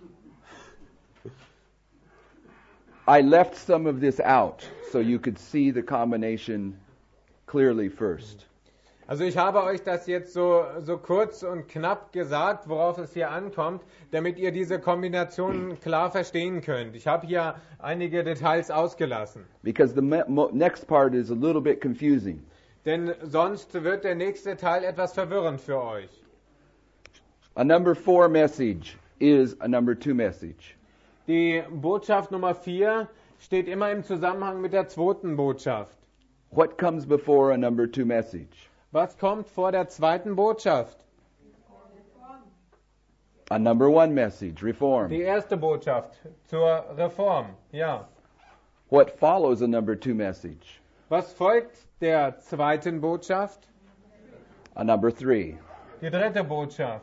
I left some of this out so you could see the combination clearly first. Also ich habe euch das jetzt so, so kurz und knapp gesagt, worauf es hier ankommt, damit ihr diese Kombination klar verstehen könnt. Ich habe hier einige Details ausgelassen. Because the me- mo- next part is a little bit confusing. Denn sonst wird der nächste Teil etwas verwirrend für euch. A number four message is a number two message. Die Botschaft Nummer vier steht immer im Zusammenhang mit der zweiten Botschaft. What comes before a number two message? Was kommt vor der zweiten Botschaft? A number one message, reform. Die erste Botschaft zur Reform. Ja. What follows a number two message? Was folgt der zweiten Botschaft? A number three. Die dritte Botschaft.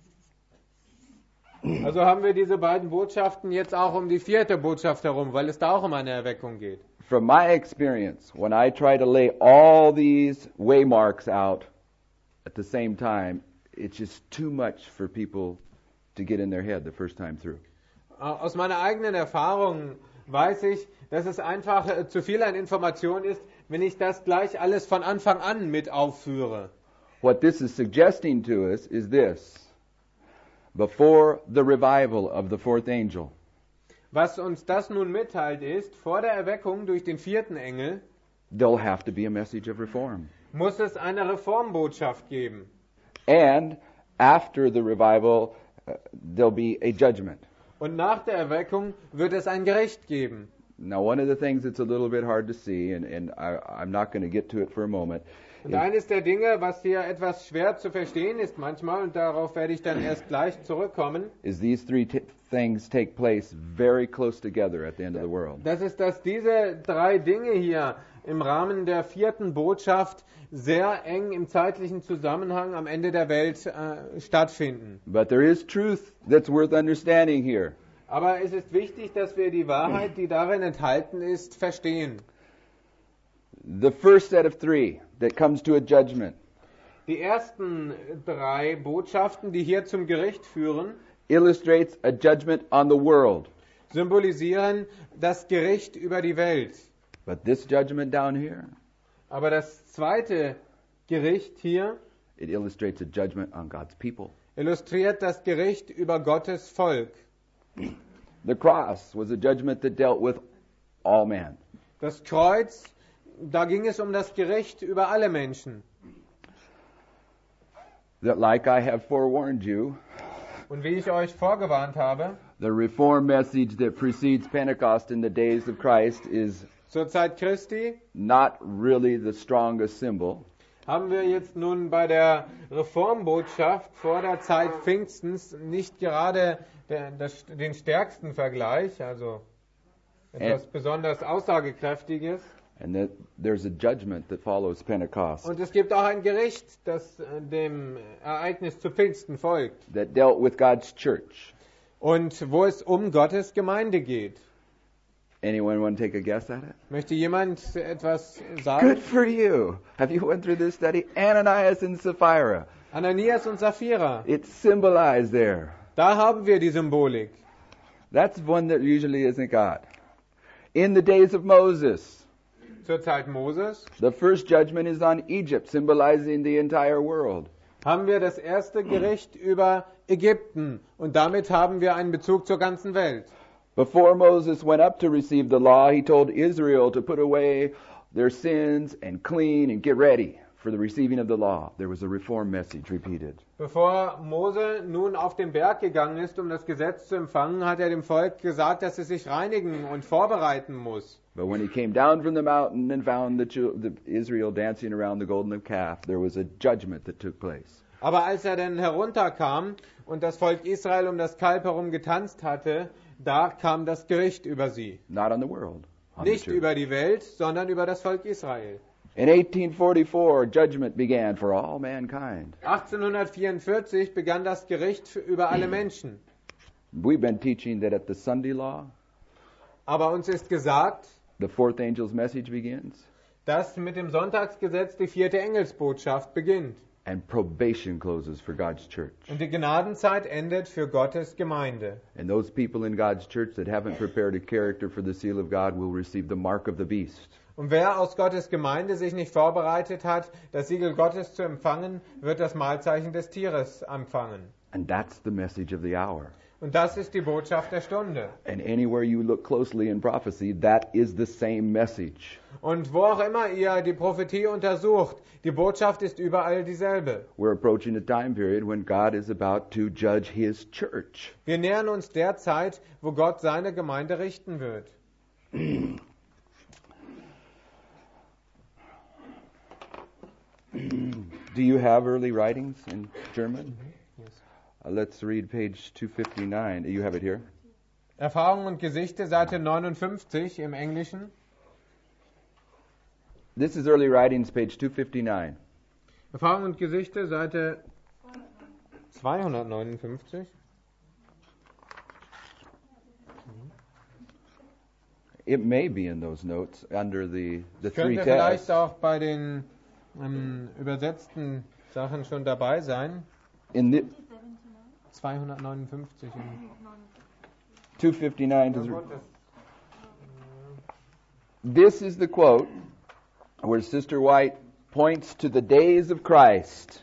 Also haben wir diese beiden Botschaften jetzt auch um die vierte Botschaft herum, weil es da auch um eine Erweckung geht. From my experience, when I try to lay all these waymarks out at the same time, it's just too much for people to get in their head the first time through. Aus meiner eigenen Erfahrung weiß ich, dass es einfach äh, zu viel an Information ist, wenn ich das gleich alles von Anfang an mit aufführe. What this is suggesting to us is this. Before the revival of the fourth angel, Was uns das nun mitteilt ist, vor der Erweckung durch den vierten Engel there'll have to be a message of reform. muss es eine Reformbotschaft geben. And after the revival uh, there'll be a judgment. Und nach der Erweckung wird es ein Gericht geben. Now, one of the things that's a little bit hard to see, and, and I, I'm not going to get to it for a moment, Und is, eines der Dinge, was hier etwas schwer zu verstehen ist manchmal, und darauf werde ich dann erst gleich zurückkommen, is these three t- things take place very close together at the end of the world. das ist, dass diese drei Dinge hier im Rahmen der vierten Botschaft sehr eng im zeitlichen Zusammenhang am Ende der Welt äh, stattfinden. But there is truth that's worth understanding here. Aber es ist wichtig, dass wir die Wahrheit, die darin enthalten ist, verstehen. The first set of three that comes to a judgment Die ersten drei Botschaften, die hier zum Gericht führen, illustrates a judgment on the world. symbolisieren das Gericht über die Welt. But this judgment down here, Aber das zweite Gericht hier it illustrates a judgment on God's people. illustriert das Gericht über Gottes Volk. The cross was a judgment that dealt with all men. Das Kreuz, da ging es um das Gericht über alle Menschen. That, like I have forewarned you, Und wie ich euch vorgewarnt habe, the reform message that precedes Pentecost in the days of Christ is zur Zeit Christi not really the strongest symbol. haben wir jetzt nun bei der Reformbotschaft vor der Zeit Pfingstens nicht gerade der, das, den stärksten Vergleich, also etwas besonders Aussagekräftiges. And that there's a judgment that follows Pentecost Und es gibt auch ein Gericht, das äh, dem Ereignis zu Pfingsten folgt. that dealt with God's church. Und wo es um Gottes Gemeinde geht. Anyone want to take a guess at it? Möchte jemand etwas sagen? Good for you. Have you went through this study? Ananias and Sapphira. Ananias und Sapphira. It's symbolized there. Da haben wir die Symbolik. That's one that usually isn't got. In the days of Moses, Zur Zeit Moses the first judgment is on Egypt, symbolizing the entire world. haben wir das erste Gericht über Ägypten. Und damit haben wir einen Bezug zur ganzen Welt. Before Moses went up to receive the law, he told Israel to put away their sins and clean and get ready for the receiving of the law. There was a reform message repeated. Bevor Mose nun auf den Berg gegangen ist, um das Gesetz zu empfangen, hat er dem Volk gesagt, dass es sich reinigen und vorbereiten muss. But when he came down from the mountain and found the, chil- the Israel dancing around the golden calf, there was a judgment that took place. Aber als er dann herunterkam und das Volk Israel um das Kalb herum getanzt hatte, da kam das Gericht über sie. Not on the world. On the Nicht church. über die Welt, sondern über das Volk Israel. In eighteen forty-four, judgment began for all mankind. achtzehnhundertvierundvierzig begann das Gericht für, über alle Menschen. We've been teaching that at the Sunday law, Aber uns ist gesagt, the fourth angel's message begins, dass mit dem Sonntagsgesetz die vierte Engelsbotschaft beginnt. and probation closes for God's church. Und die Gnadenzeit endet für Gottes Gemeinde. And those people in God's church that haven't prepared a character for the seal of God will receive the mark of the beast. Und wer aus Gottes Gemeinde sich nicht vorbereitet hat, das Siegel Gottes zu empfangen, wird das Mahlzeichen des Tieres empfangen. And that's the message of the hour. Und das ist die Botschaft der Stunde. And anywhere you look closely in prophecy, that is the same message. Und wo auch immer ihr die Prophetie untersucht, die Botschaft ist überall dieselbe. We're approaching a time period when God is about to judge His church. Wir nähern uns der Zeit, wo Gott seine Gemeinde richten wird. Do you have early writings in German? Yes. Uh, let's read page two fifty-nine. You have it here? Erfahrung und Gesichte, Seite neunundfünfzig im Englischen. This is early writings, page two fifty-nine. Erfahrung und Gesichte, Seite zweihundertneunundfünfzig. It may be in those notes under the, the three Könnte vielleicht tests. auch bei den ähm, übersetzten Sachen schon dabei sein. In the zweihundertneunundfünfzig. two fifty-nine to the, this is the quote where Sister White points to the days of Christ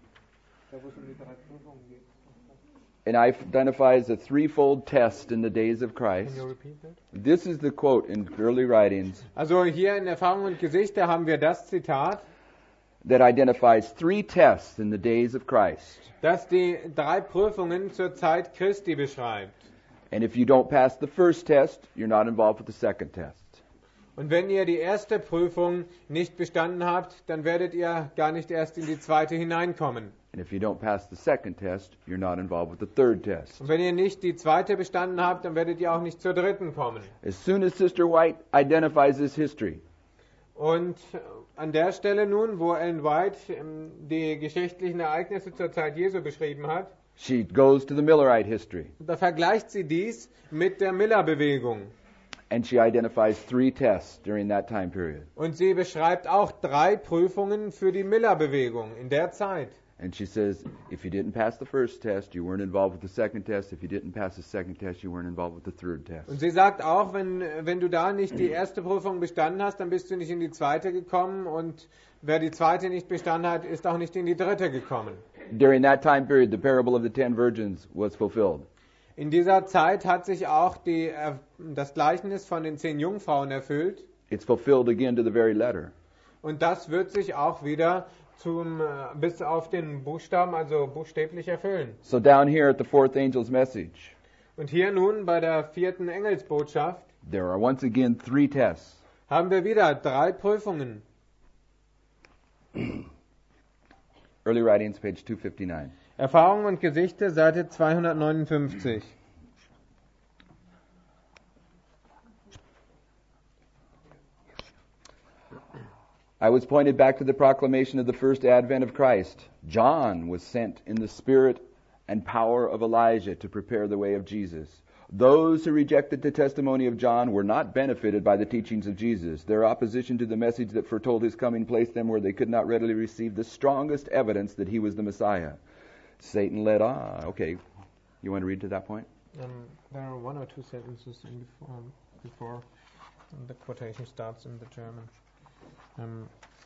and identifies a threefold test in the days of Christ. Can you repeat that? This is the quote in early writings. Also hier in Erfahrung und Gesichte haben wir das Zitat. that identifies three tests in the days of Christ. das die drei Prüfungen zur Zeit Christi beschreibt. And if you don't pass the first test, you're not involved with the second test. Und wenn ihr die erste Prüfung nicht bestanden habt, dann werdet ihr gar nicht erst in die zweite hineinkommen. And if you don't pass the second test, you're not involved with the third test. Und wenn ihr nicht die zweite bestanden habt, dann werdet ihr auch nicht zur dritten kommen. As soon as Sister White identifies this history, Und an der Stelle nun, wo Ellen White ähm, die geschichtlichen Ereignisse zur Zeit Jesu beschrieben hat, she goes to the Millerite history, da vergleicht sie dies mit der Miller-Bewegung. and she identifies three tests during that time period. Und sie beschreibt auch drei Prüfungen für die Miller-Bewegung in der Zeit. And she says, if you didn't pass the first test, you weren't involved with the second test. If you didn't pass the second test, you weren't involved with the third test. Und sie sagt auch, wenn, wenn du da nicht die erste Prüfung bestanden hast, dann bist du nicht in die zweite gekommen. Und wer die zweite nicht bestanden hat, ist auch nicht in die dritte gekommen. During that time period, the parable of the ten virgins was fulfilled. In dieser Zeit hat sich auch die, äh, das Gleichnis von den zehn Jungfrauen erfüllt. It's fulfilled again to the very letter. Und das wird sich auch wieder zum, äh, bis auf den Buchstaben, also buchstäblich erfüllen. So down here at the fourth angel's message, Und hier nun bei der vierten Engelsbotschaft there are once again three tests. haben wir wieder drei Prüfungen. Early Writings, page two fifty-nine. Erfahrung und Gesichte, Seite zweihundertneunundfünfzig. I was pointed back to the proclamation of the first advent of Christ. John was sent in the spirit and power of Elijah to prepare the way of Jesus. Those who rejected the testimony of John were not benefited by the teachings of Jesus. Their opposition to the message that foretold his coming placed them where they could not readily receive the strongest evidence that he was the Messiah. Satan led on. Okay, you want to read to that point? Um, there are one or two sentences in before, before the quotation starts in the German. Um,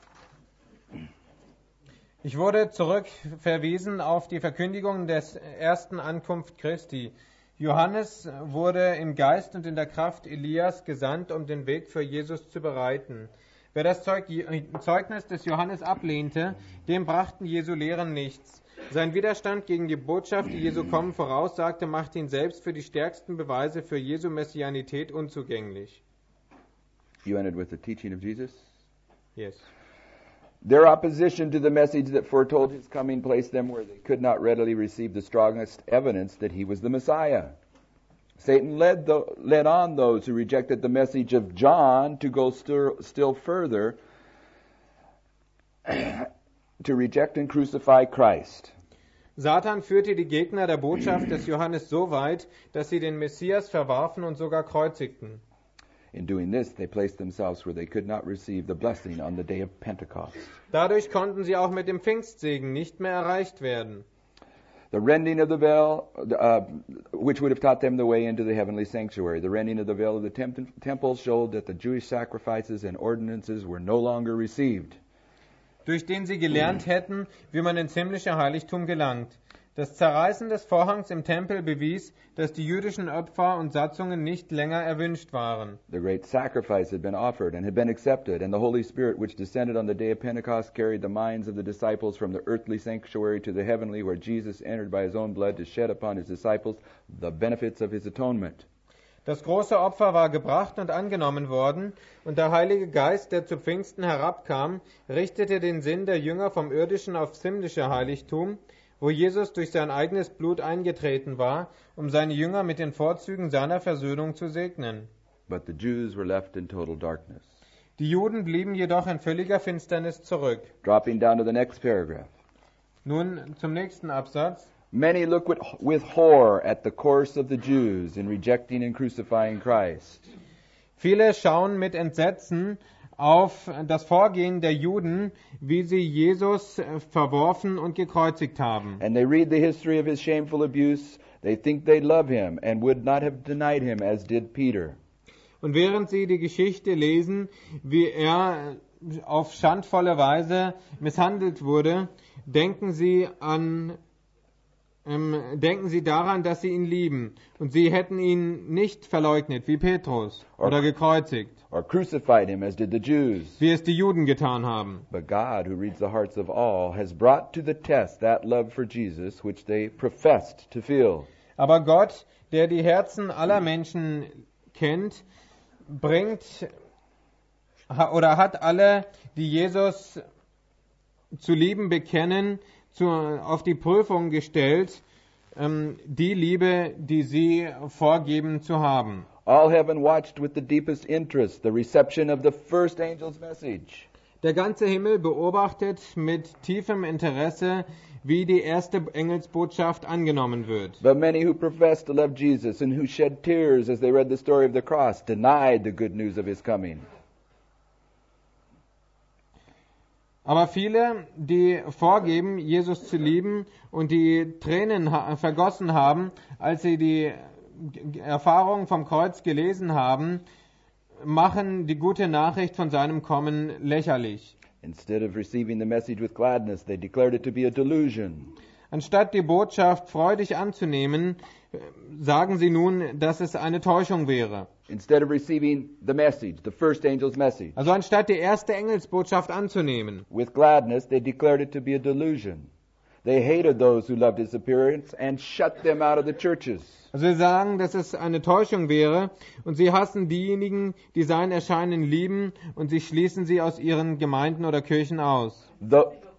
ich wurde zurückverwiesen auf die Verkündigung des ersten Ankunft Christi. Johannes wurde im Geist und in der Kraft Elias gesandt, um den Weg für Jesus zu bereiten. Wer das Zeug, Zeugnis des Johannes ablehnte, dem brachten Jesu Lehren nichts. Sein Widerstand gegen die Botschaft, die Jesu Kommen voraussagte, machte ihn selbst für die stärksten Beweise für Jesu Messianität unzugänglich. You ended with the teaching of Jesus? Yes. Their opposition to the message that foretold his coming placed them where they could not readily receive the strongest evidence that he was the Messiah. Satan led, the, led on those who rejected the message of John to go stir, still further to reject and crucify Christ. Satan führte die Gegner der Botschaft des Johannes so weit, dass sie den Messias verwarfen und sogar kreuzigten. In doing this, they placed themselves where they could not receive the blessing on the day of Pentecost. Dadurch konnten sie auch mit dem Pfingstsegen nicht mehr erreicht werden. The rending of the veil, uh, which would have taught them the way into the heavenly sanctuary. The rending of the veil of the temp- temple showed that the Jewish sacrifices and ordinances were no longer received. Durch den sie gelernt hätten, wie man ins himmlische Heiligtum gelangt. Das Zerreißen des Vorhangs im Tempel bewies, dass die jüdischen Opfer und Satzungen nicht länger erwünscht waren. The great sacrifice had been offered and had been accepted, and the Holy Spirit, which descended on the day of Pentecost, carried the minds of the disciples from the earthly sanctuary to the heavenly, where Jesus entered by his own blood to shed upon his disciples the benefits of his atonement. Das große Opfer war gebracht und angenommen worden, und der Heilige Geist, der zu Pfingsten herabkam, richtete den Sinn der Jünger vom irdischen aufs himmlische Heiligtum, wo Jesus durch sein eigenes Blut eingetreten war, um seine Jünger mit den Vorzügen seiner Versöhnung zu segnen. But the Jews were left in total darkness. Die Juden blieben jedoch in völliger Finsternis zurück. Dropping down to the next paragraph. Nun zum nächsten Absatz. Many look with, with horror at the course of the Jews in rejecting and crucifying Christ. Viele schauen mit Entsetzen auf das Vorgehen der Juden, wie sie Jesus verworfen und gekreuzigt haben. And they read the history of his shameful abuse. They think they love him and would not have denied him as did Peter. Und während sie die Geschichte lesen, wie er auf schandvolle Weise misshandelt wurde, denken sie an ähm, denken Sie daran, dass Sie ihn lieben. Und Sie hätten ihn nicht verleugnet, wie Petrus, oder gekreuzigt, or crucified him as did the Jews. wie es die Juden getan haben. But God, who reads the hearts of all, has brought to the test that love for Jesus which they professed to feel. Aber Gott, der die Herzen aller Menschen kennt, bringt ha- oder hat alle, die Jesus zu lieben bekennen, zu, auf die Prüfung gestellt, ähm, die Liebe, die sie vorgeben zu haben. All heaven watched with the deepest interest the reception of the first angel's message. Der ganze Himmel beobachtet mit tiefem Interesse, wie die erste Engelsbotschaft angenommen wird. But many who professed to love Jesus and who shed tears as they read the story of the cross denied the good news of his coming. Aber viele, die vorgeben, Jesus zu lieben und die Tränen ha- vergossen haben, als sie die G- Erfahrung vom Kreuz gelesen haben, machen die gute Nachricht von seinem Kommen lächerlich. Instead of receiving the message with gladness, they declared it to be a delusion. Anstatt die Botschaft freudig anzunehmen, äh, sagen sie nun, dass es eine Täuschung wäre. Instead of receiving the message, the first angel's message, Also anstatt die erste Engelsbotschaft anzunehmen, with gladness, they declared it to be a delusion. They hated those who loved his appearance and shut them out of the churches. also sie sagen, dass es eine Täuschung wäre und sie hassen diejenigen, die sein Erscheinen lieben und sie schließen sie aus ihren Gemeinden oder Kirchen aus. The,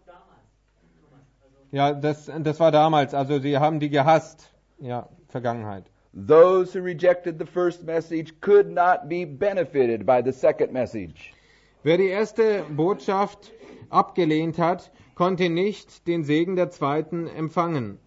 Ja, das, das war damals, also sie haben die gehasst. Ja, Vergangenheit. those who rejected the first message could not be benefited by the second message. Wer die erste Botschaft abgelehnt hat, konnte nicht den Segen der zweiten empfangen.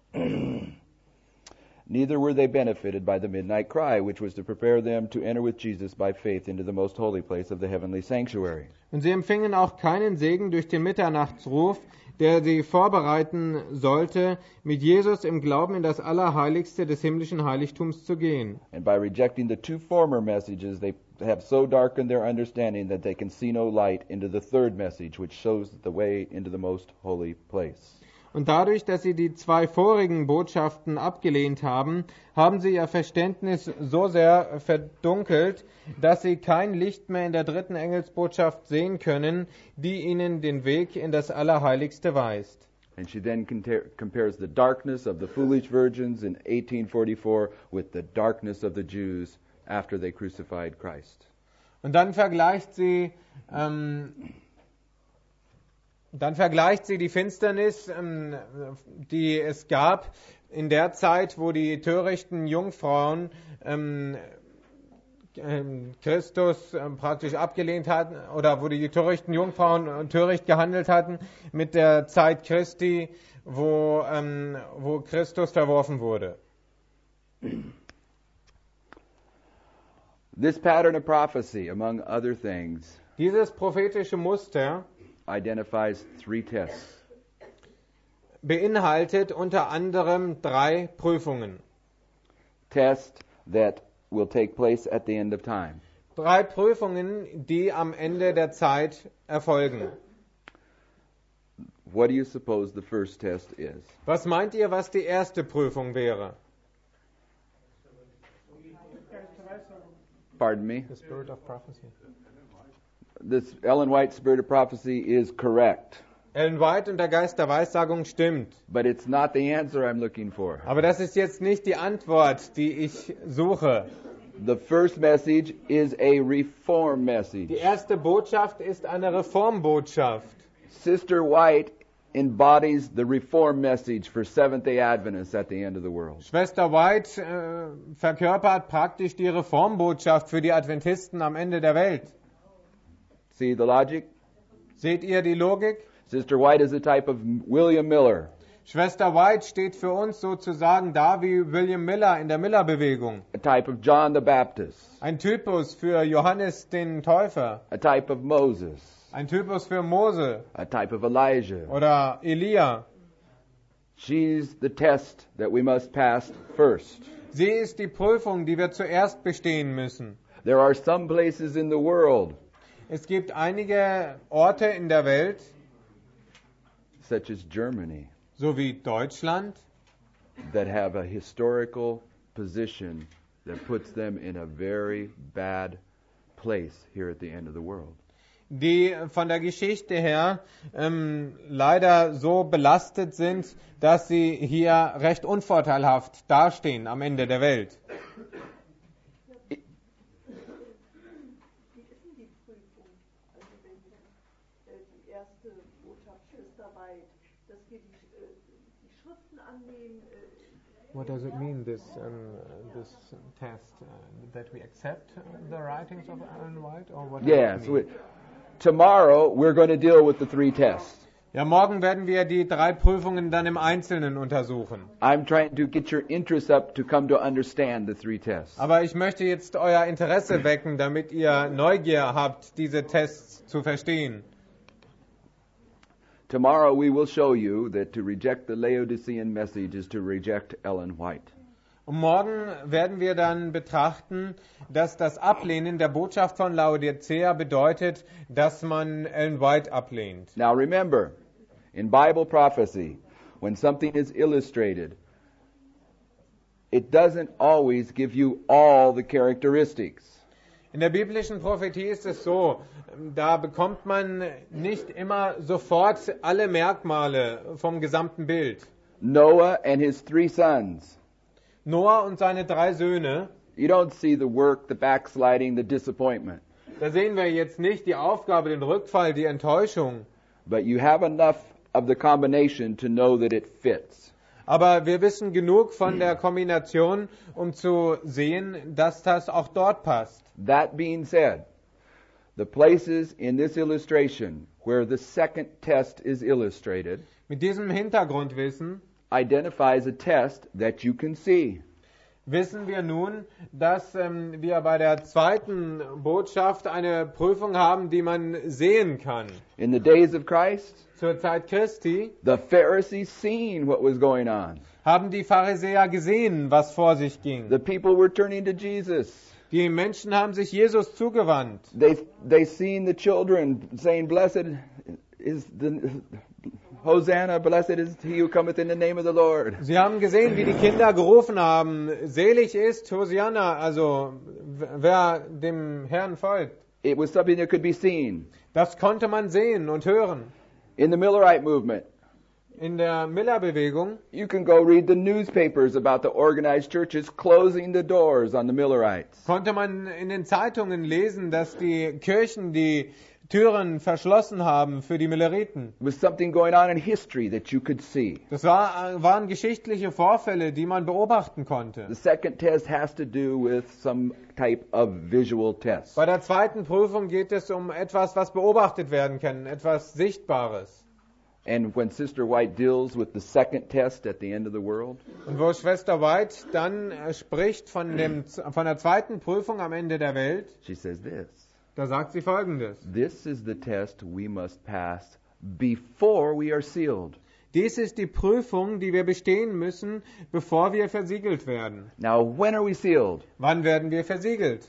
Neither were they benefited by the midnight cry, which was to prepare them to enter with Jesus by faith into the most holy place of the heavenly sanctuary. Und sie empfingen auch keinen Segen durch den Mitternachtsruf, der sie vorbereiten sollte, mit Jesus im Glauben in das Allerheiligste des himmlischen Heiligtums zu gehen. And by rejecting the two former messages, they have so darkened their understanding that they can see no light into the third message, which shows the way into the most holy place. Und dadurch, dass sie die zwei vorigen Botschaften abgelehnt haben, haben sie ihr Verständnis so sehr verdunkelt, dass sie kein Licht mehr in der dritten Engelsbotschaft sehen können, die ihnen den Weg in das Allerheiligste weist. And she then conta- compares the darkness of the foolish virgins in eighteen forty-four with the darkness of the Jews after they crucified Christ. Und dann vergleicht sie ähm, Dann vergleicht sie die Finsternis, ähm, die es gab in der Zeit, wo die törichten Jungfrauen ähm, ähm, Christus ähm, praktisch abgelehnt hatten, oder wo die törichten Jungfrauen äh, töricht gehandelt hatten, mit der Zeit Christi, wo, ähm, wo Christus verworfen wurde. This pattern of prophecy, among other things, Dieses prophetische Muster identifies three tests. beinhaltet unter anderem drei Prüfungen. Tests that will take place at the end of time. Drei Prüfungen, die am Ende der Zeit erfolgen. What do you suppose the first test is? Was meint ihr, was die erste Prüfung wäre? Pardon me? The spirit of prophecy. This Ellen White's spirit of prophecy is correct, Ellen White und der Geist der Weissagung stimmt. but it's not the answer I'm looking for. Aber das ist jetzt nicht die Antwort, die ich suche. The first message is a reform message. Die erste Botschaft ist eine Reformbotschaft. Sister White embodies the reform message for Seventh-day Adventists at the end of the world. Schwester White äh, verkörpert praktisch die Reformbotschaft für die Adventisten am Ende der Welt. See the logic? Seht ihr die Logik? Sister White is a type of William Miller. Schwester White steht für uns sozusagen da wie William Miller in der Miller-Bewegung. A type of John the Baptist, Ein Typus für Johannes den Täufer. a type of Moses, Ein Typus für Mose a type of Elijah. oder Elia. She's the test that we must pass first. Sie ist die Prüfung, die wir zuerst bestehen müssen. There are some places in the world, Es gibt einige Orte in der Welt, such as Germany, so wie Deutschland, that have a historical position that puts them in a very bad place here at the end of the world. Die von der Geschichte her ähm, leider so belastet sind, dass sie hier recht unvorteilhaft dastehen am Ende der Welt. Wie ist denn die Prüfung? Also wenn äh, die erste Botschaft ist dabei, dass wir die, äh, die Schriften annehmen. Äh, What does it mean, this um, this test, uh, that we accept the writings of Ellen White, or what? Yeah, does it so mean? it, tomorrow we're going to deal with the three tests. Ja, morgen werden wir die drei Prüfungen dann im Einzelnen untersuchen. I'm trying to get your interest up to come to understand the three tests. Aber ich möchte jetzt euer Interesse wecken, damit ihr Neugier habt, diese Tests zu verstehen. Tomorrow we will show you that to reject the Laodicean message is to reject Ellen White. Und morgen werden wir dann betrachten, dass das Ablehnen der Botschaft von Laodicea bedeutet, dass man Ellen White ablehnt. Now remember, in Bible prophecy, when something is illustrated, it doesn't always give you all the characteristics. In der biblischen Prophetie ist es so, da bekommt man nicht immer sofort alle Merkmale vom gesamten Bild. Noah and his three sons. Noah und seine drei Söhne, You don't see the work, the backsliding, the disappointment. da sehen wir jetzt nicht die Aufgabe, den Rückfall, die Enttäuschung. But you have enough of the combination to know that it fits. Aber wir wissen genug von der Kombination, um zu sehen, dass das auch dort passt. That being said, the places in this illustration where the second test is illustrated Mit diesem Hintergrundwissen identifies a test that you can see. wissen wir nun, dass ähm, wir bei der zweiten Botschaft eine Prüfung haben, die man sehen kann. In the days of Christ, Zur Zeit Christi the Pharisees seen what was going on. haben die Pharisäer gesehen, was vor sich ging. The people were turning to Jesus. Die Menschen haben sich Jesus zugewandt. They they seen the children saying, "Blessed is the Hosanna, blessed is he who cometh in the name of the Lord." Sie haben gesehen, wie die Kinder gerufen haben, selig ist Hosianna, also w- wer dem Herrn folgt. It was something that could be seen. Das konnte man sehen und hören. In the Millerite movement, In der Miller-Bewegung you can go read the newspapers about the organized churches closing the doors on the Millerites. konnte man in den Zeitungen lesen, dass die Kirchen die Türen verschlossen haben für die Milleriten. It was something going on in history that you could see. Das war, waren geschichtliche Vorfälle, die man beobachten konnte. The second test has to do with some type of visual test. Bei der zweiten Prüfung geht es um etwas, was beobachtet werden kann, etwas Sichtbares. And when Sister White deals with the second test at the end of the world, Und wo Schwester White dann äh, spricht von, dem, von der zweiten Prüfung am Ende der Welt, she says this. da sagt sie Folgendes. This is the test we must pass before we are sealed. Dies ist die Prüfung, die wir bestehen müssen, bevor wir versiegelt werden. Now, when are we sealed? Wann werden wir versiegelt?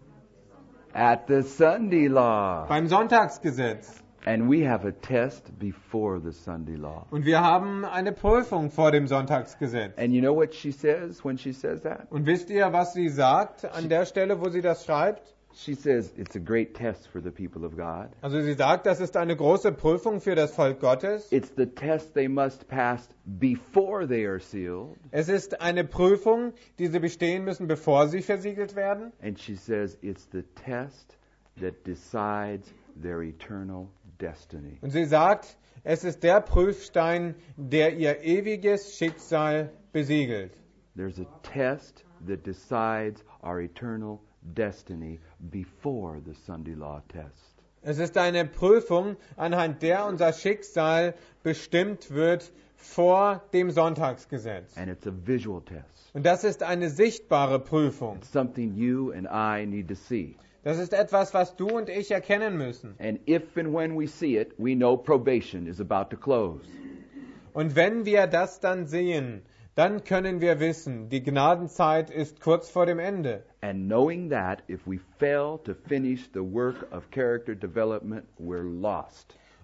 At the Sunday law. Beim Sonntagsgesetz. And we have a test before the Sunday law. Und wir haben eine Prüfung vor dem Sonntagsgesetz. And you know what she says when she says that? Und wisst ihr, was sie sagt an der Stelle, wo sie das schreibt? She says it's a great test for the people of God. Also sie sagt, das ist eine große Prüfung für das Volk Gottes. It's the test they must pass before they are sealed. Es ist eine Prüfung, die sie bestehen müssen, bevor sie versiegelt werden. And she says it's the test that decides their eternal destiny. Und sie sagt, es ist der Prüfstein, der ihr ewiges Schicksal besiegelt. There's a test that decides our eternal destiny before the Sunday law test. Es ist eine Prüfung, anhand der unser Schicksal bestimmt wird vor dem Sonntagsgesetz. And it's a visual test. Und das ist eine sichtbare Prüfung. It's something you and I need to see. Das ist etwas, was du und ich erkennen müssen. And if and when we see it, we know probation is about to close. Und wenn wir das dann sehen, dann können wir wissen, die Gnadenzeit ist kurz vor dem Ende. And knowing that, if we fail to finish the work of character development, we're lost.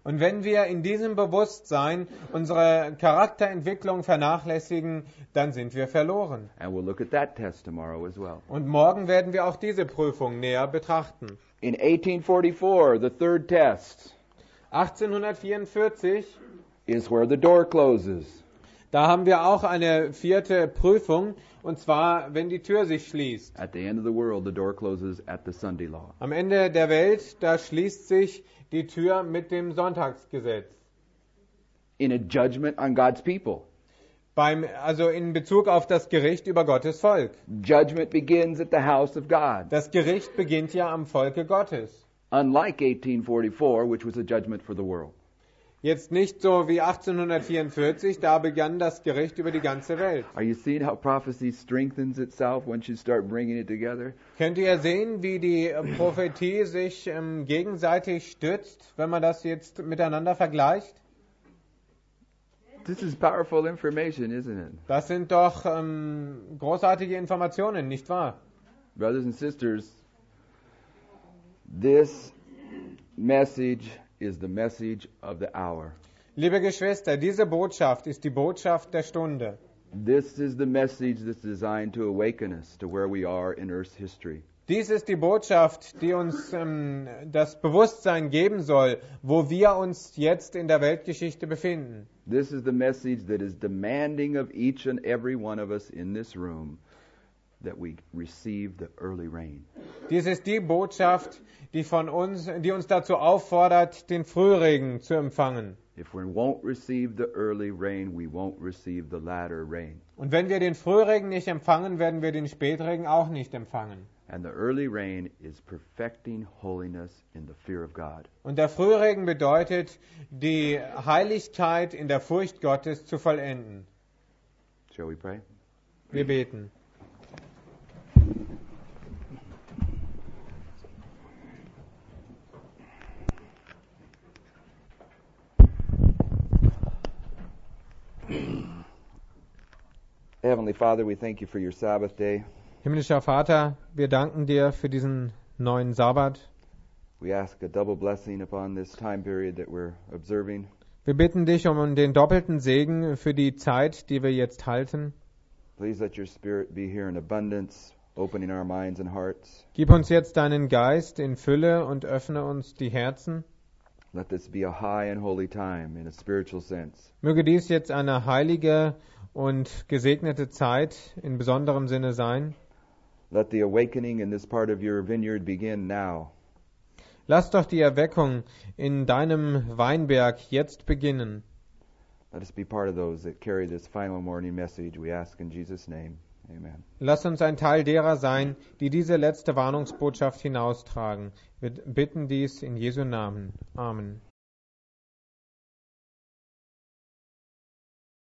Und wenn wir in diesem Bewusstsein unsere Charakterentwicklung vernachlässigen, dann sind wir verloren. And we'll look at that test tomorrow as well. Und morgen werden wir auch diese Prüfung näher betrachten. In eighteen forty-four, the third test achtzehnhundertvierundvierzig, is where the door closes. da haben wir auch eine vierte Prüfung, und zwar, wenn die Tür sich schließt. At the end of the world, the door closes at the Sunday law. Am Ende der Welt, da schließt sich die Tür mit dem Sonntagsgesetz. In a judgment on God's people. Beim, also in Bezug auf das Gericht über Gottes Volk. Judgment begins at the house of God. Das Gericht beginnt ja am Volke Gottes. Unlike eighteen forty-four, which was a judgment for the world. Jetzt nicht so wie achtzehnhundertvierundvierzig, da begann das Gericht über die ganze Welt. Are you seeing how prophecy strengthens itself once you start bringing it together? Könnt ihr sehen, wie die äh, Prophetie sich ähm, gegenseitig stützt, wenn man das jetzt miteinander vergleicht? This is powerful information, isn't it? Das sind doch ähm, großartige Informationen, nicht wahr? Brothers and sisters, this message is the message of the hour. Liebe Geschwister, diese Botschaft ist die Botschaft der Stunde. This is the message that's designed to awaken us to where we are in Earth's history. Dies ist die Botschaft, die uns ähm, das Bewusstsein geben soll, wo wir uns jetzt in der Weltgeschichte befinden. This is the message that is demanding of each and every one of us in this room that we receive the early rain. Dies ist die Botschaft, die von uns, die uns dazu auffordert, den Frühregen zu empfangen. If we won't receive the early rain, we won't receive the latter rain. Und wenn wir den Frühregen nicht empfangen, werden wir den Spätregen auch nicht empfangen. And the early rain is perfecting holiness in the fear of God. Und der Frühregen bedeutet, die Heiligkeit in der Furcht Gottes zu vollenden. Shall we pray? Wir beten. Heavenly Father, we thank you for your Sabbath day. Himmlischer Vater, wir danken dir für diesen neuen Sabbat. We ask a double blessing upon this time period that we're observing. Wir bitten dich um den doppelten Segen für die Zeit, die wir jetzt halten. Please let your Spirit be here in abundance, opening our minds and hearts. Gib uns jetzt deinen Geist in Fülle und öffne uns die Herzen. Let this be a high and holy time in a spiritual sense. Möge dies jetzt eine heilige und gesegnete Zeit in besonderem Sinne sein. Let the awakening in this part of your vineyard begin now. Lass doch die Erweckung in deinem Weinberg jetzt beginnen. Let us be part of those that carry this final morning message. We ask in Jesus' name. Amen. Lass uns ein Teil derer sein, die diese letzte Warnungsbotschaft hinaustragen. Wir bitten dies in Jesu Namen. Amen.